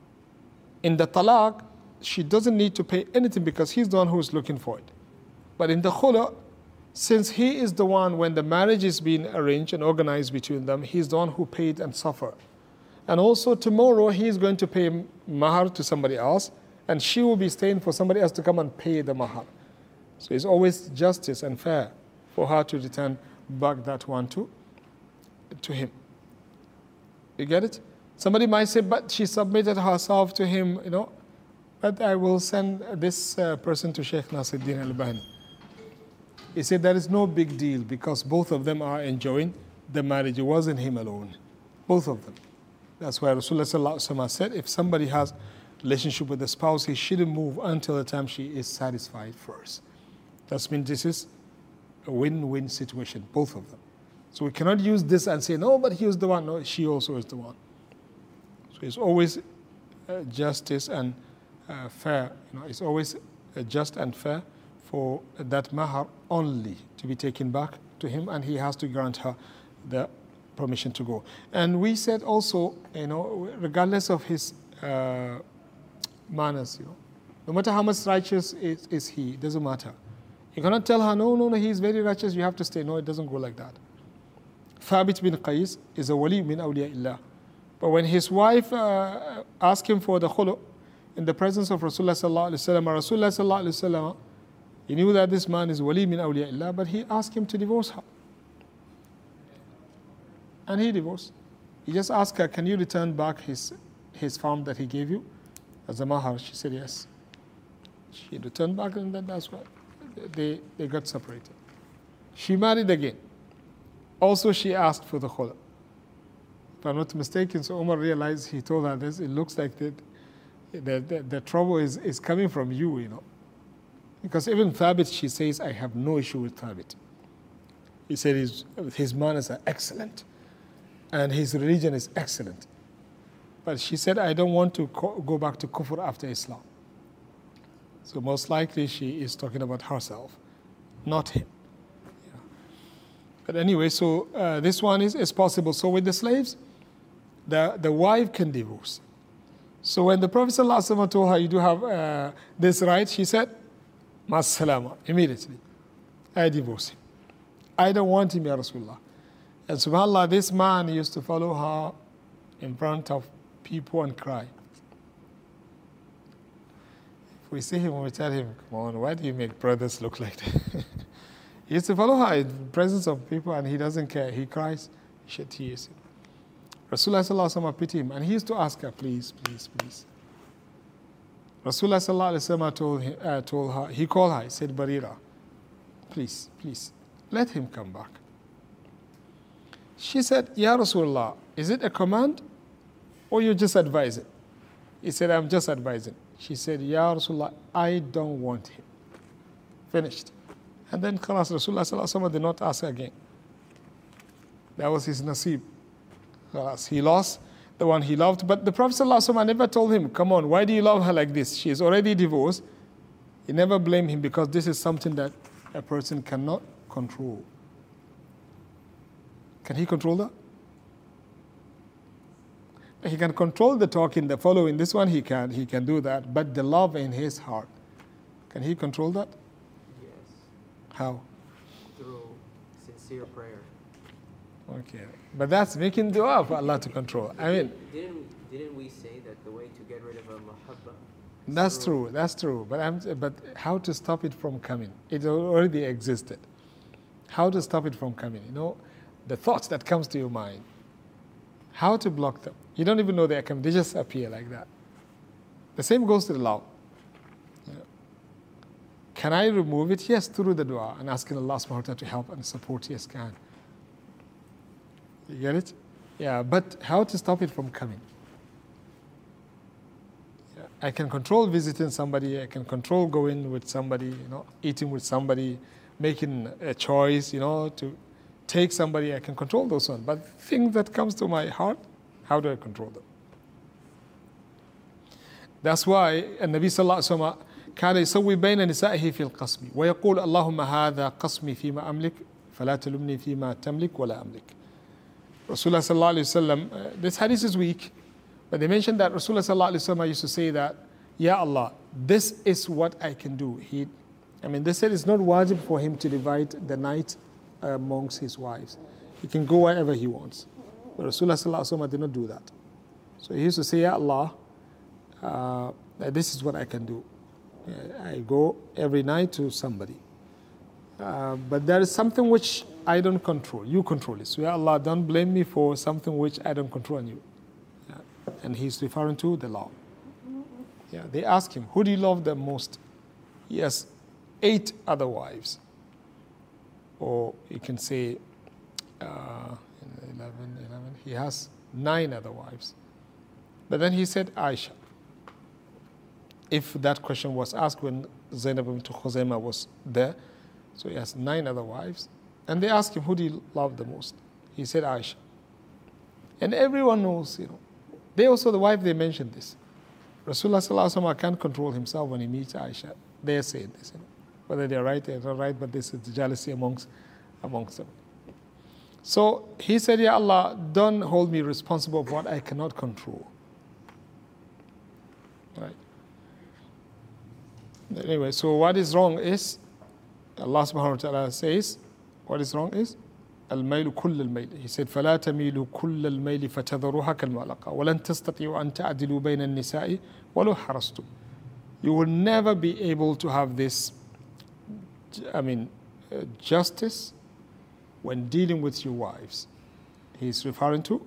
In the talaq, she doesn't need to pay anything because he's the one who is looking for it. But in the khula, since he is the one, when the marriage is being arranged and organized between them, he's the one who paid and suffered. And also tomorrow he is going to pay mahar to somebody else, and she will be staying for somebody else to come and pay the mahar. So it's always justice and fair for her to return back that one to, to him. You get it? Somebody might say, but she submitted herself to him, you know, but I will send this uh, person to Sheikh Nasruddin Albani. He said there is no big deal because both of them are enjoying the marriage. It wasn't him alone. Both of them. That's why Rasulullah Sallallahu Alaihi Wasallam said if somebody has relationship with the spouse, he shouldn't move until the time she is satisfied first. That means this is a win-win situation, both of them. So we cannot use this and say, no, but he was the one. No, she also is the one. So it's always uh, justice and uh, fair. You know, it's always uh, just and fair for that mahar only to be taken back to him, and he has to grant her the permission to go. And we said also, you know, regardless of his uh, manners, you know, no matter how much righteous is, is he, it doesn't matter. You cannot tell her, no, no, no, he's very righteous, you have to stay. No, it doesn't go like that. Thabit bin Qais is a wali min awliya. But when his wife uh, asked him for the khulu in the presence of Rasulullah sallallahu alaihi wasallam, Rasulullah sallallahu alaihi wasallam, he knew that this man is wali min awliya, but he asked him to divorce her. And he divorced. He just asked her, can you return back his, his farm that he gave you as a mahar? She said yes. She returned back, and then that's why they, they got separated. She married again. Also, she asked for the khula. If I'm not mistaken, so Umar realized, he told her this, it looks like that the, the, the trouble is, is coming from you, you know. Because even Thabit, she says, I have no issue with Thabit. He said his, his manners are excellent and his religion is excellent. But she said, I don't want to co- go back to kufr after Islam. So most likely she is talking about herself, not him. Yeah. But anyway, so uh, this one is, is possible. So with the slaves, the, the wife can divorce. So when the Prophet ﷺ told her, you do have uh, this right, she said, Mas salama, immediately. I divorce him. I don't want him, Ya Rasulullah. And subhanAllah, this man used to follow her in front of people and cry. If we see him, we tell him, come on, why do you make brothers look like that? He used to follow her in the presence of people and he doesn't care. He cries, he shed tears. Rasulullah sallallahu alaihi wasallam pity him and he used to ask her, please, please, please. Rasulullah sallallahu alaihi wasallam told, him, uh, told her, he called her, he said, Barira, please, please, let him come back. She said, Ya Rasulullah, is it a command or you just advising? He said, I'm just advising. She said, Ya Rasulullah, I don't want him. Finished. And then Khalas, Rasulullah sallallahu alaihi wasallam did not ask again. That was his nasib. Khalas, he lost the one he loved. But the Prophet sallallahu alaihi wasallam never told him, come on, why do you love her like this? She is already divorced. He never blamed him because this is something that a person cannot control. Can he control that? He can control the talking, the following. This one he can, he can do that. But the love in his heart, can he control that? Yes. How? Through sincere prayer. Okay. But that's making dua for Allah to control. I mean, didn't didn't we say that the way to get rid of a mahabba? that's true, that's true. But I'm, but how to stop it from coming? It already existed. How to stop it from coming? You know, the thoughts that comes to your mind. How to block them? You don't even know they are coming. They just appear like that. The same goes to the love. You know, can I remove it? Yes, through the dua and asking Allah subhanahu wa ta'ala to help and support. Yes, can. You get it? Yeah, but how to stop it from coming? Yeah, I can control visiting somebody. I can control going with somebody, you know, eating with somebody, making a choice, you know, to take somebody. I can control those ones. But things that comes to my heart, how do I control them? That's why النبي صلى الله عليه وسلم كان يسوي بين نسائه في القسم ويقول اللهم هذا قسمي فيما أملك فلا تلمني فيما تملك ولا أملك. Rasulullah sallallahu alaihi wasallam, uh, this hadith is weak, but they mentioned that Rasulullah sallallahu alaihi wasallam used to say that, Ya Allah, this is what I can do. He, I mean, they said it's not wajib for him to divide the night amongst his wives. He can go wherever he wants. But Rasulullah sallallahu alaihi wasallam did not do that. So he used to say, Ya Allah, uh, this is what I can do. I go every night to somebody. Uh, but there is something which I don't control. You control it. So, Ya Allah, don't blame me for something which I don't control on you. Yeah. And he's referring to the law. Yeah. They ask him, who do you love the most? He has eight other wives. Or you can say, uh, eleven, eleven. He has nine other wives. But then he said, Aisha. If that question was asked when Zainab bint Khuzaimah was there, so he has nine other wives. And they asked him, who do you love the most? He said, Aisha. And everyone knows, you know. They also, the wife, they mentioned this. Rasulullah sallallahu alaihi wasallam can't control himself when he meets Aisha. They are saying this, you know. Whether they're right or not right, but this is the jealousy amongst, amongst them. So he said, Ya Allah, don't hold me responsible for what I cannot control. Right. Anyway, so what is wrong is, Allah subhanahu wa ta'ala says, what is wrong is, الميل كل الميل. He said, فلا تميلوا كل الميل فتذروها كالمعلقة ولن تستطيعوا أن تعدلوا بين النساء ولو حرصتم. You will never be able to have this, I mean, uh, justice when dealing with your wives. He is referring to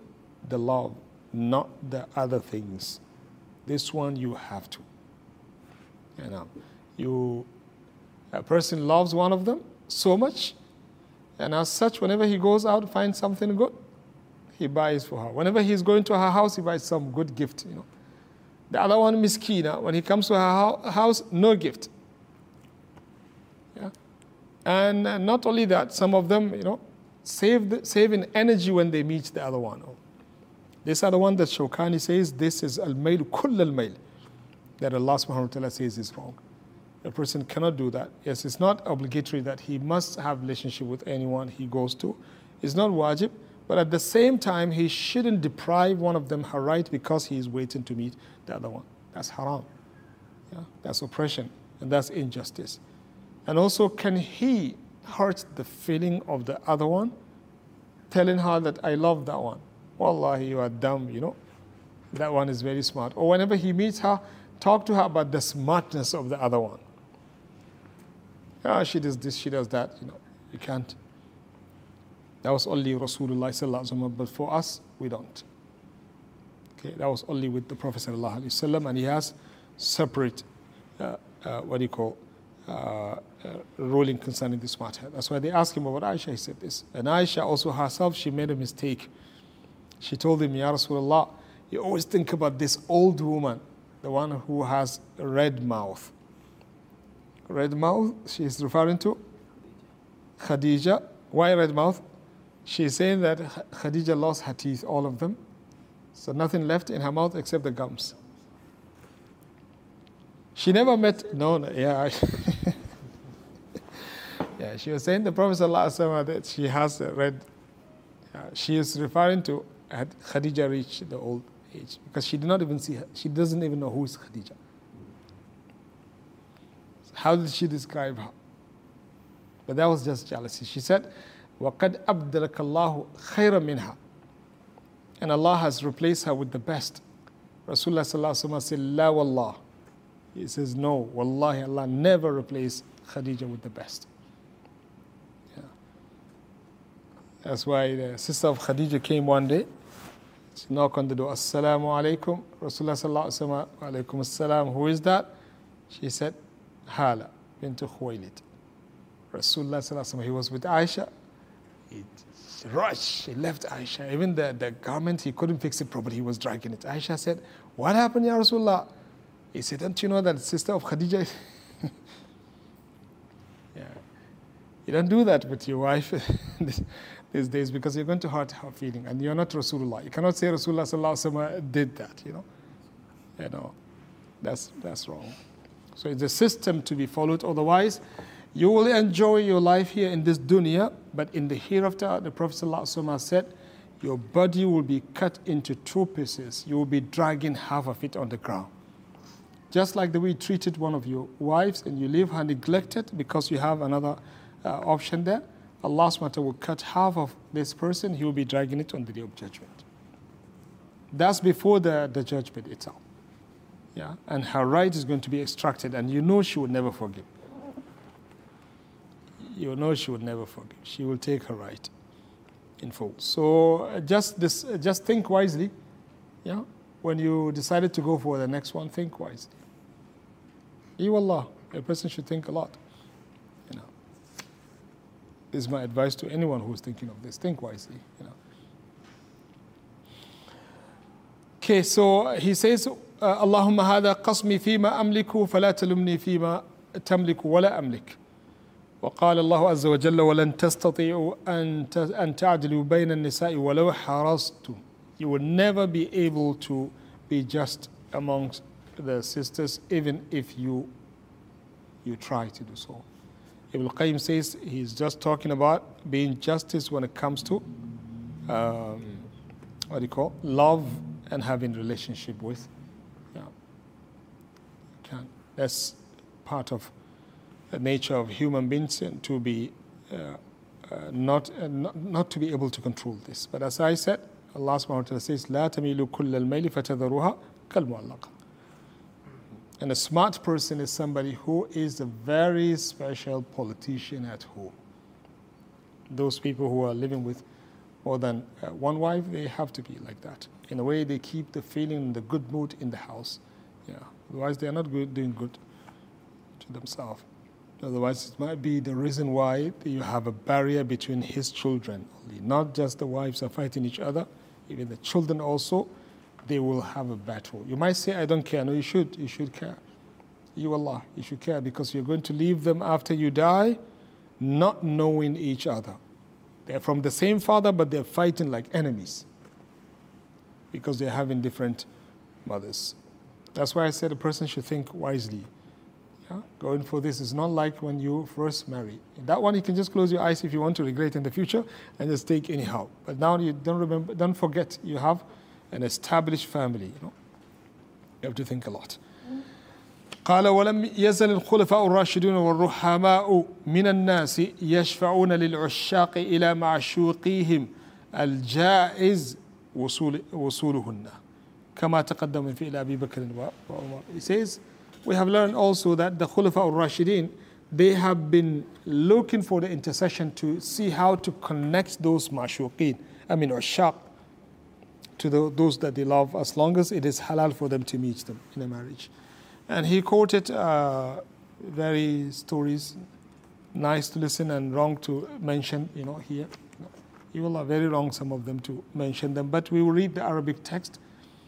the love, not the other things. This one you have to. You know, you, a person loves one of them so much, and as such, whenever he goes out to find something good, he buys for her. Whenever he's going to her house, he buys some good gift, you know. The other one, miskina, when he comes to her house, no gift. Yeah. And not only that, some of them, you know, save the, saving energy when they meet the other one. This other one that Shawkani says, this is al-mail, kull al-mail, that Allah subhanahu wa ta'ala says is wrong. A person cannot do that. Yes, it's not obligatory that he must have relationship with anyone he goes to. It's not wajib, but at the same time, he shouldn't deprive one of them her right because he is waiting to meet the other one. That's haram. Yeah? That's oppression, and that's injustice. And also, can he hurt the feeling of the other one, telling her that I love that one? Wallahi, you are dumb, you know. That one is very smart. Or whenever he meets her, talk to her about the smartness of the other one. Ah, she does this, she does that, you know. You can't. That was only Rasulullah sallallahu alaihi wasallam, but for us, we don't. Okay, that was only with the Prophet sallallahu alaihi wasallam, and he has separate, uh, uh, what do you call, uh, uh, ruling concerning this matter. That's why they asked him about Aisha, he said this. And Aisha also herself, she made a mistake. She told him, Ya Rasulullah, you always think about this old woman, the one who has a red mouth. Red mouth, she is referring to Khadija. Why red mouth? She is saying that Khadija lost her teeth, all of them. So nothing left in her mouth except the gums. She never met, no, no yeah. yeah, she was saying the Prophet ﷺ that she has a red, uh, she is referring to had Khadija reached the old age because she did not even see her. She doesn't even know who is Khadija. How did she describe her? But that was just jealousy. She said, وَقَدْ أَبْدَلَكَ اللَّهُ خَيْرًا مِنْهَا. And Allah has replaced her with the best. Rasulullah sallallahu alaihi wasallam said, La wallah. He says, no, wallahi, Allah never replaced Khadija with the best. Yeah. That's why the sister of Khadija came one day. She knocked on the door. Assalamu alaikum. Rasulullah sallallahu alaihi wasallam, wa alaikum assalam. Who is that? She said, Hala bint Khuwailid. Rasulullah sallallahu alaihi wasallam, he was with Aisha. He rushed. He left Aisha. Even the, the garment, he couldn't fix it properly. He was dragging it. Aisha said, what happened, Ya Rasulullah? He said, don't you know that sister of Khadija? yeah. You don't do that with your wife these days because you're going to hurt her feeling. And you're not Rasulullah. You cannot say Rasulullah sallallahu alaihi wasallam did that, you know. You know, that's, that's wrong. So it's a system to be followed. Otherwise, you will enjoy your life here in this dunya, but in the hereafter, the Prophet ﷺ said, your body will be cut into two pieces. You will be dragging half of it on the ground. Just like the way you treated one of your wives and you leave her neglected because you have another uh, option there, Allah subhanahu wa ta'ala will cut half of this person, he will be dragging it on the day of judgment. That's before the, the judgment itself. Yeah? And her right is going to be extracted, and you know she would never forgive. You know she would never forgive. She will take her right in full. So uh, just this, uh, just think wisely. Yeah, when you decided to go for the next one, think wisely. You Allah, a person should think a lot. You know, this is my advice to anyone who is thinking of this. Think wisely. You know. Okay, so he says, Allahumma hada qasmi fima amliku fala talumni fima tamliku wala amlik. وقال الله عز وجل ولن تستطيعوا أن أن تعدلوا بين النساء ولو حرصتم. You will never be able to be just amongst the sisters even if you you try to do so. Ibn Qayyim says he's just talking about being justice when it comes to um, what do you call love and having relationship with. Yeah, can that's part of the nature of human beings and to be uh, uh, not, uh, not not to be able to control this. But as I said, Allah subhanahu wa ta'ala says, لا تميلوا كل الميل فتذروها كالمعلقة. And a smart person is somebody who is a very special politician at home. Those people who are living with more than uh, one wife, they have to be like that. In a way, they keep the feeling, the good mood in the house. Yeah. Otherwise, they are not good, doing good to themselves. Otherwise, it might be the reason why you have a barrier between his children only. Not just the wives are fighting each other, even the children also, they will have a battle. You might say, I don't care. No, you should. You should care. You, Allah, you should care because you're going to leave them after you die not knowing each other. They're from the same father, but they're fighting like enemies because they're having different mothers. That's why I said a person should think wisely. Yeah? Going for this is not like when you first marry. In that one, you can just close your eyes if you want to regret in the future and just take anyhow. But now you don't remember, don't forget, you have an established family. You know, you have to think a lot. قال ولم يزل الخلفاء الراشدون والرحماء من الناس يشفعون للعشاق إلى معشوقيهم الجائز وصول وصولهن كما تقدم من فعل أبي بكر وعمر. He says, we have learned also that the Khulafa al-Rashidin, they have been looking for the intercession to see how to connect those mashuqeen, I mean ushaq, to the, those that they love, as long as it is halal for them to meet them in a marriage. And he quoted uh, very stories, nice to listen and wrong to mention, you know, here. You will are very wrong, some of them, to mention them. But we will read the Arabic text.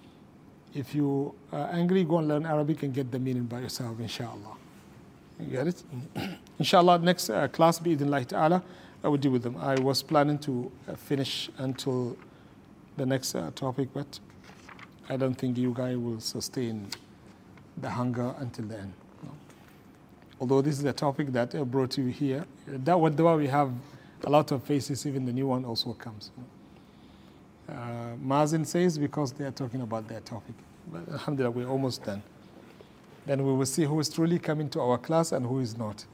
If you are angry, go and learn Arabic and get the meaning by yourself, inshallah. You get it? Inshallah, next uh, class, bi-idhnillahi ta'ala, I will deal with them. I was planning to uh, finish until the next uh, topic, but I don't think you guys will sustain the hunger until the end. No. Although this is a topic that I brought you here. That what we have a lot of faces, even the new one also comes. Uh, Mazin says because they are talking about their topic. But alhamdulillah, we're almost done. Then we will see who is truly coming to our class and who is not.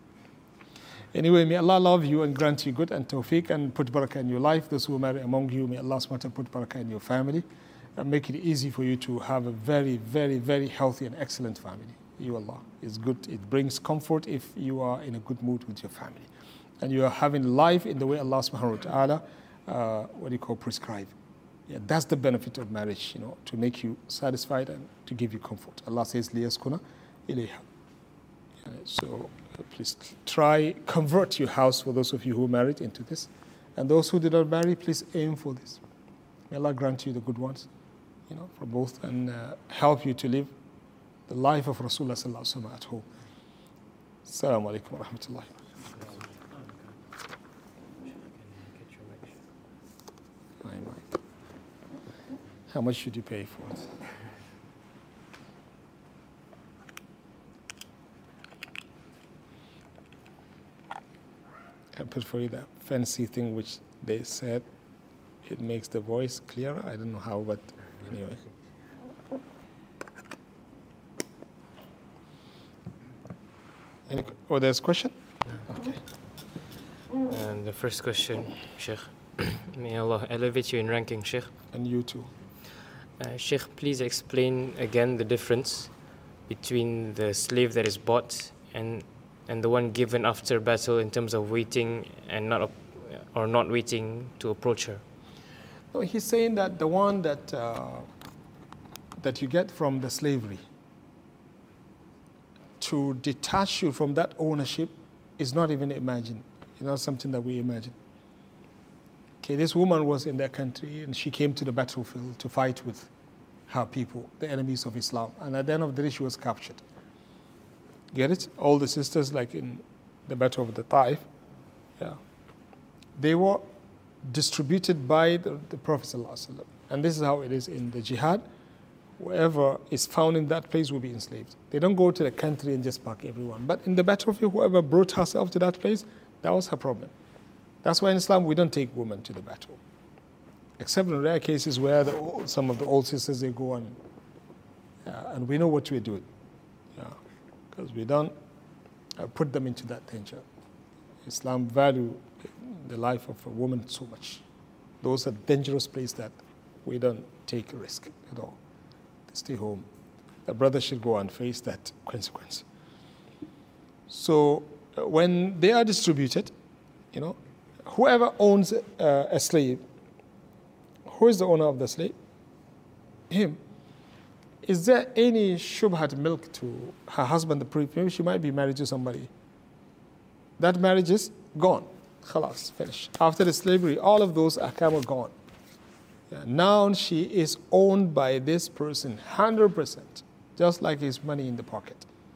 Anyway, may Allah love you and grant you good and tawfiq and put barakah in your life. Those who marry among you, may Allah subhanahu wa ta'ala put barakah in your family and make it easy for you to have a very, very, very healthy and excellent family. You, Allah, is good. It brings comfort if you are in a good mood with your family. And you are having life in the way Allah subhanahu wa ta'ala, uh, what do you call, prescribe. Yeah, that's the benefit of marriage, you know, to make you satisfied and to give you comfort. Allah says, liyaskuna ilayha. Yeah, so uh, please try, convert your house for those of you who are married into this. And those who did not marry, please aim for this. May Allah grant you the good ones, you know, for both, and uh, help you to live the life of Rasulullah sallallahu alaihi wasallam at home. Assalamu alaikum wa rahmatullahi. How much should you pay for it? I put for you that fancy thing which they said it makes the voice clearer. I don't know how, but anyway. Any, oh, there's a question? Okay. And the first question, Sheikh. May Allah elevate you in ranking, Sheikh. And you too. Uh, Sheikh, please explain again the difference between the slave that is bought and and the one given after battle in terms of waiting and not or not waiting to approach her. No, he's saying that the one that uh, that you get from the slavery, to detach you from that ownership is not even imagined. It's not something that we imagine. Okay, this woman was in their country and she came to the battlefield to fight with her people, the enemies of Islam. And at the end of the day, she was captured. Get it? All the sisters, like in the Battle of the Taif, yeah, they were distributed by the, the Prophet ﷺ. And this is how it is in the jihad. Whoever is found in that place will be enslaved. They don't go to the country and just pack everyone. But in the battlefield, whoever brought herself to that place, that was her problem. That's why in Islam we don't take women to the battle, except in rare cases where the, some of the old sisters, they go and uh, and we know what we're doing, yeah, because we don't uh, put them into that danger. Islam value the life of a woman so much. Those are dangerous places that we don't take a risk at all. They stay home. The brother should go and face that consequence. So uh, when they are distributed, you know, whoever owns uh, a slave Who is the owner of the slave? Him. Is there any shubhat milk to her husband, the priest? Maybe she might be married to somebody. That marriage is gone. Khalas, finished. After the slavery, all of those ahkam are gone. Yeah, now she is owned by this person, one hundred percent, just like his money in the pocket.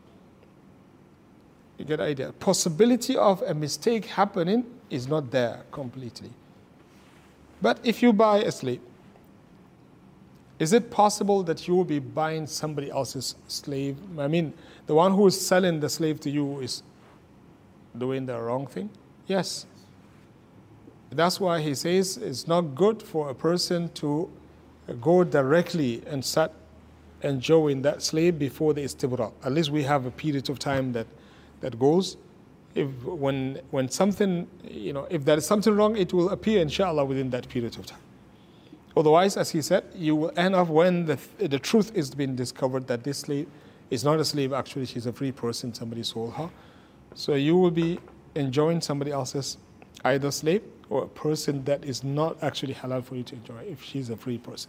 You get the idea? Possibility of a mistake happening is not there completely. But if you buy a slave, is it possible that you will be buying somebody else's slave? I mean, the one who is selling the slave to you is doing the wrong thing? Yes. That's why he says it's not good for a person to go directly and start enjoying that slave before the istibra. At least we have a period of time that, that goes. If when when something, you know, if there is something wrong, it will appear, inshallah, within that period of time. Otherwise, as he said, you will end up when the, the truth is being discovered that this slave is not a slave, actually she's a free person, somebody sold her. So you will be enjoying somebody else's either slave or a person that is not actually halal for you to enjoy if she's a free person.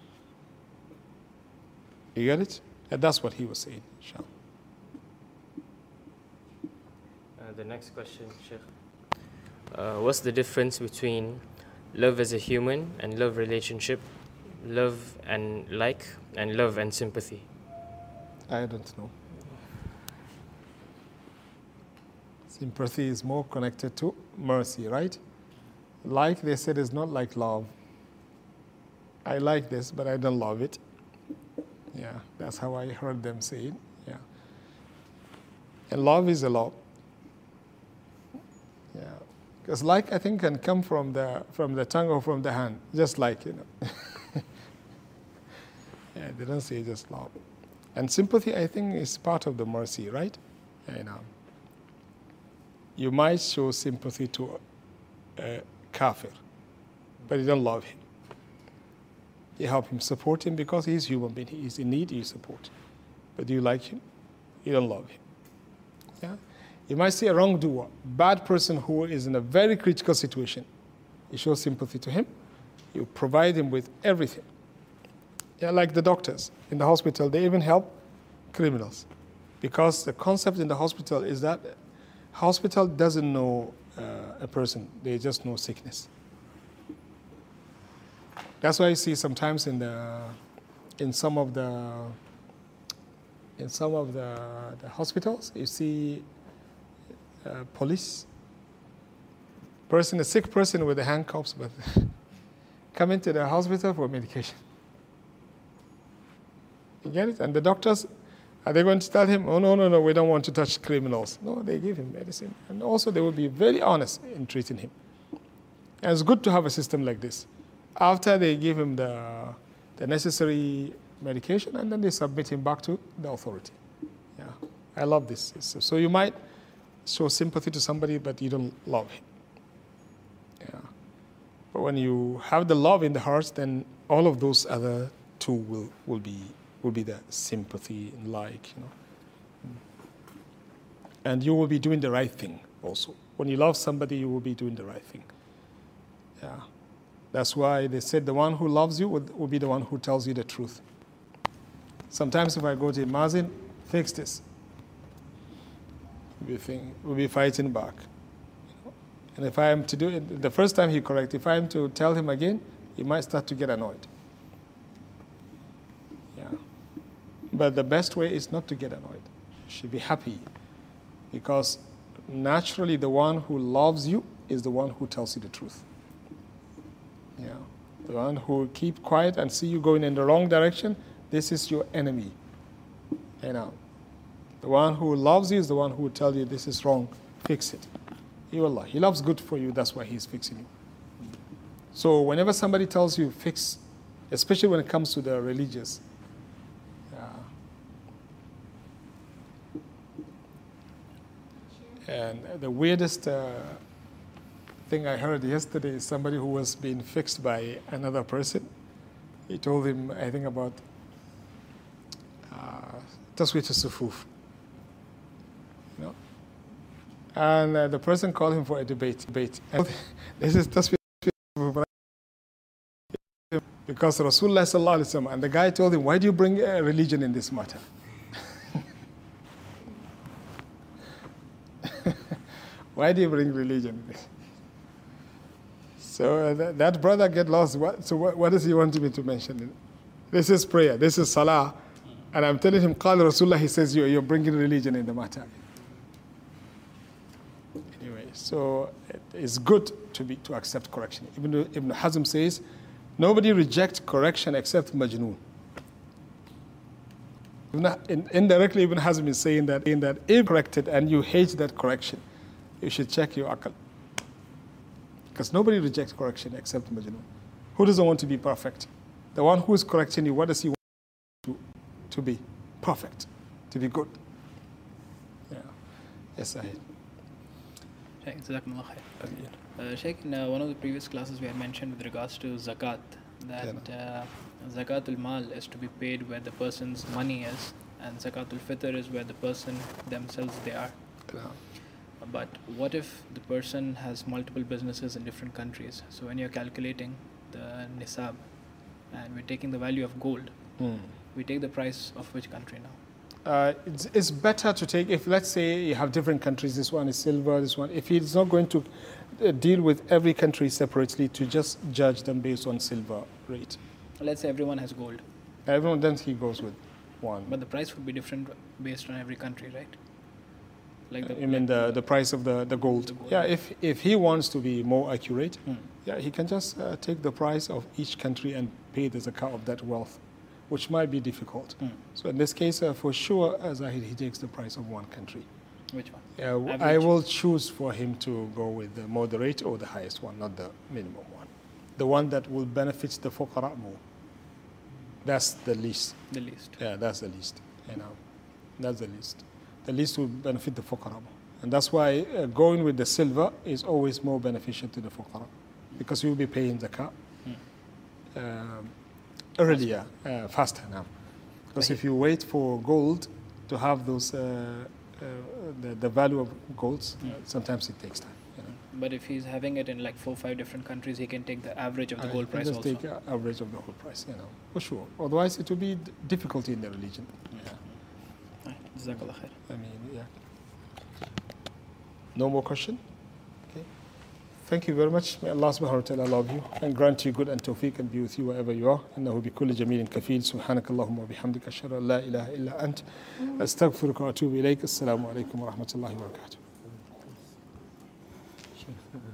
You get it? And that's what he was saying, inshallah. Uh, the next question, Sheikh. Uh, what's the difference between love as a human and love relationship, love and like, and love and sympathy? I don't know. Sympathy is more connected to mercy, right? Like, they said, is not like love. I like this, but I don't love it. Yeah, that's how I heard them say it. Yeah. And love is a love. Yeah. Because like, I think, can come from the from the tongue or from the hand, just like, you know. Yeah, they don't say just love. And sympathy, I think, is part of the mercy, right? You know. You might show sympathy to a kafir, but you don't love him. You help him, support him because he's human being. He is in need, you support. But do you like him? You don't love him. Yeah? You might see a wrongdoer, bad person who is in a very critical situation. You show sympathy to him. You provide him with everything. Yeah, like the doctors in the hospital, they even help criminals. Because the concept in the hospital is that hospital doesn't know uh, a person, they just know sickness. That's why you see sometimes in the in some of the in some of the, the hospitals, you see uh, police person, a sick person with the handcuffs, but come into the hospital for medication. You get it? And the doctors, are they going to tell him, oh, no, no, no, we don't want to touch criminals? No, they give him medicine. And also they will be very honest in treating him. And it's good to have a system like this. After they give him the, the necessary medication, and then they submit him back to the authority. Yeah, I love this. So you might show sympathy to somebody, but you don't love him. Yeah. But when you have the love in the heart, then all of those other two will, will be will be the sympathy and like, you know. And you will be doing the right thing also. When you love somebody, you will be doing the right thing. Yeah. That's why they said the one who loves you will, will be the one who tells you the truth. Sometimes if I go to Mazin, fix this. We'll be, think, we'll be fighting back. And if I am to do it, the first time he correct, if I am to tell him again, he might start to get annoyed. Yeah. But the best way is not to get annoyed. You should be happy. Because naturally the one who loves you is the one who tells you the truth. Yeah. The one who keep quiet and see you going in the wrong direction, this is your enemy. You know. The one who loves you is the one who will tell you this is wrong, fix it. He will love. He loves good for you, that's why he's fixing you. So whenever somebody tells you fix, especially when it comes to the religious, uh, and the weirdest uh, thing I heard yesterday is somebody who was being fixed by another person. He told him, I think, about Taswit al-Sufuf. You know? And uh, the person called him for a debate. debate. And this is Taswit al-Sufuf. Because Rasulullah sallallahu alaihi wasallam, and the guy told him, why do you bring uh, religion in this matter? Why do you bring religion in this? So uh, that, that brother get lost. What, so what, what does he want me to mention? This is prayer. This is salah. And I'm telling him, Qala Rasulullah, he says, you're, you're bringing religion in the matter. Anyway, so it, it's good to be to accept correction. Ibn, Ibn Hazm says, nobody rejects correction except Majnoon. In, indirectly, Ibn Hazm is saying that, in that if corrected and you hate that correction, you should check your akal. Because nobody rejects correction except Majnoon. Who doesn't want to be perfect? The one who is correcting you, what does he want to, to be? Perfect, to be good. Yeah. Yes, I. Shaykh, Jazakumullah khair. Uh, Shaykh, in uh, one of the previous classes we had mentioned with regards to zakat, that uh, zakatul mal is to be paid where the person's money is, and zakatul fitr is where the person themselves they are. Yeah. But what if the person has multiple businesses in different countries? So when you're calculating the nisab and we're taking the value of gold, Mm. we take the price of which country now? Uh, it's, it's better to take, if let's say you have different countries, this one is silver, this one, if he's not going to uh, deal with every country separately, to just judge them based on silver rate. Let's say everyone has gold, Everyone, then he goes with one. but the price would be different based on every country, right? Like the, You mean the, the price of the, the gold? The gold. Yeah, if, if he wants to be more accurate, Hmm. yeah, he can just uh, take the price of each country and pay the zakat of that wealth, which might be difficult. Hmm. So in this case, uh, for sure, as Zahid, he takes the price of one country. Which one? Yeah, w- I Average. will choose for him to go with the moderate or the highest one, not the minimum one. The one that will benefit the fuqara more. That's the least. The least. Yeah, that's the least. You know, that's the least. The least will benefit the fuqara more. And that's why uh, going with the silver is always more beneficial to the fuqara, because you will be paying zakat Hmm. um, earlier, uh, faster now. Because if you wait for gold to have those, uh, uh, the, the value of golds, uh, sometimes it takes time. You know. But if he's having it in like four, five different countries, he can take the average of the Uh, gold you can price just also. take uh, average of the whole price, you know, for sure. Otherwise, it will be d- difficulty in the religion. Yeah. Right. Jazakallah khair. I mean, yeah. No more question? Okay. Thank you very much. May Allah subhanahu wa ta'ala love you and grant you good and tawfiq and be with you wherever you are. إنه بكل جميل كفيل سبحانك اللهم وبحمدك أشهد أن لا إله إلا أنت أستغفرك وأتوب إليك. السلام عليكم ورحمة الله وبركاته.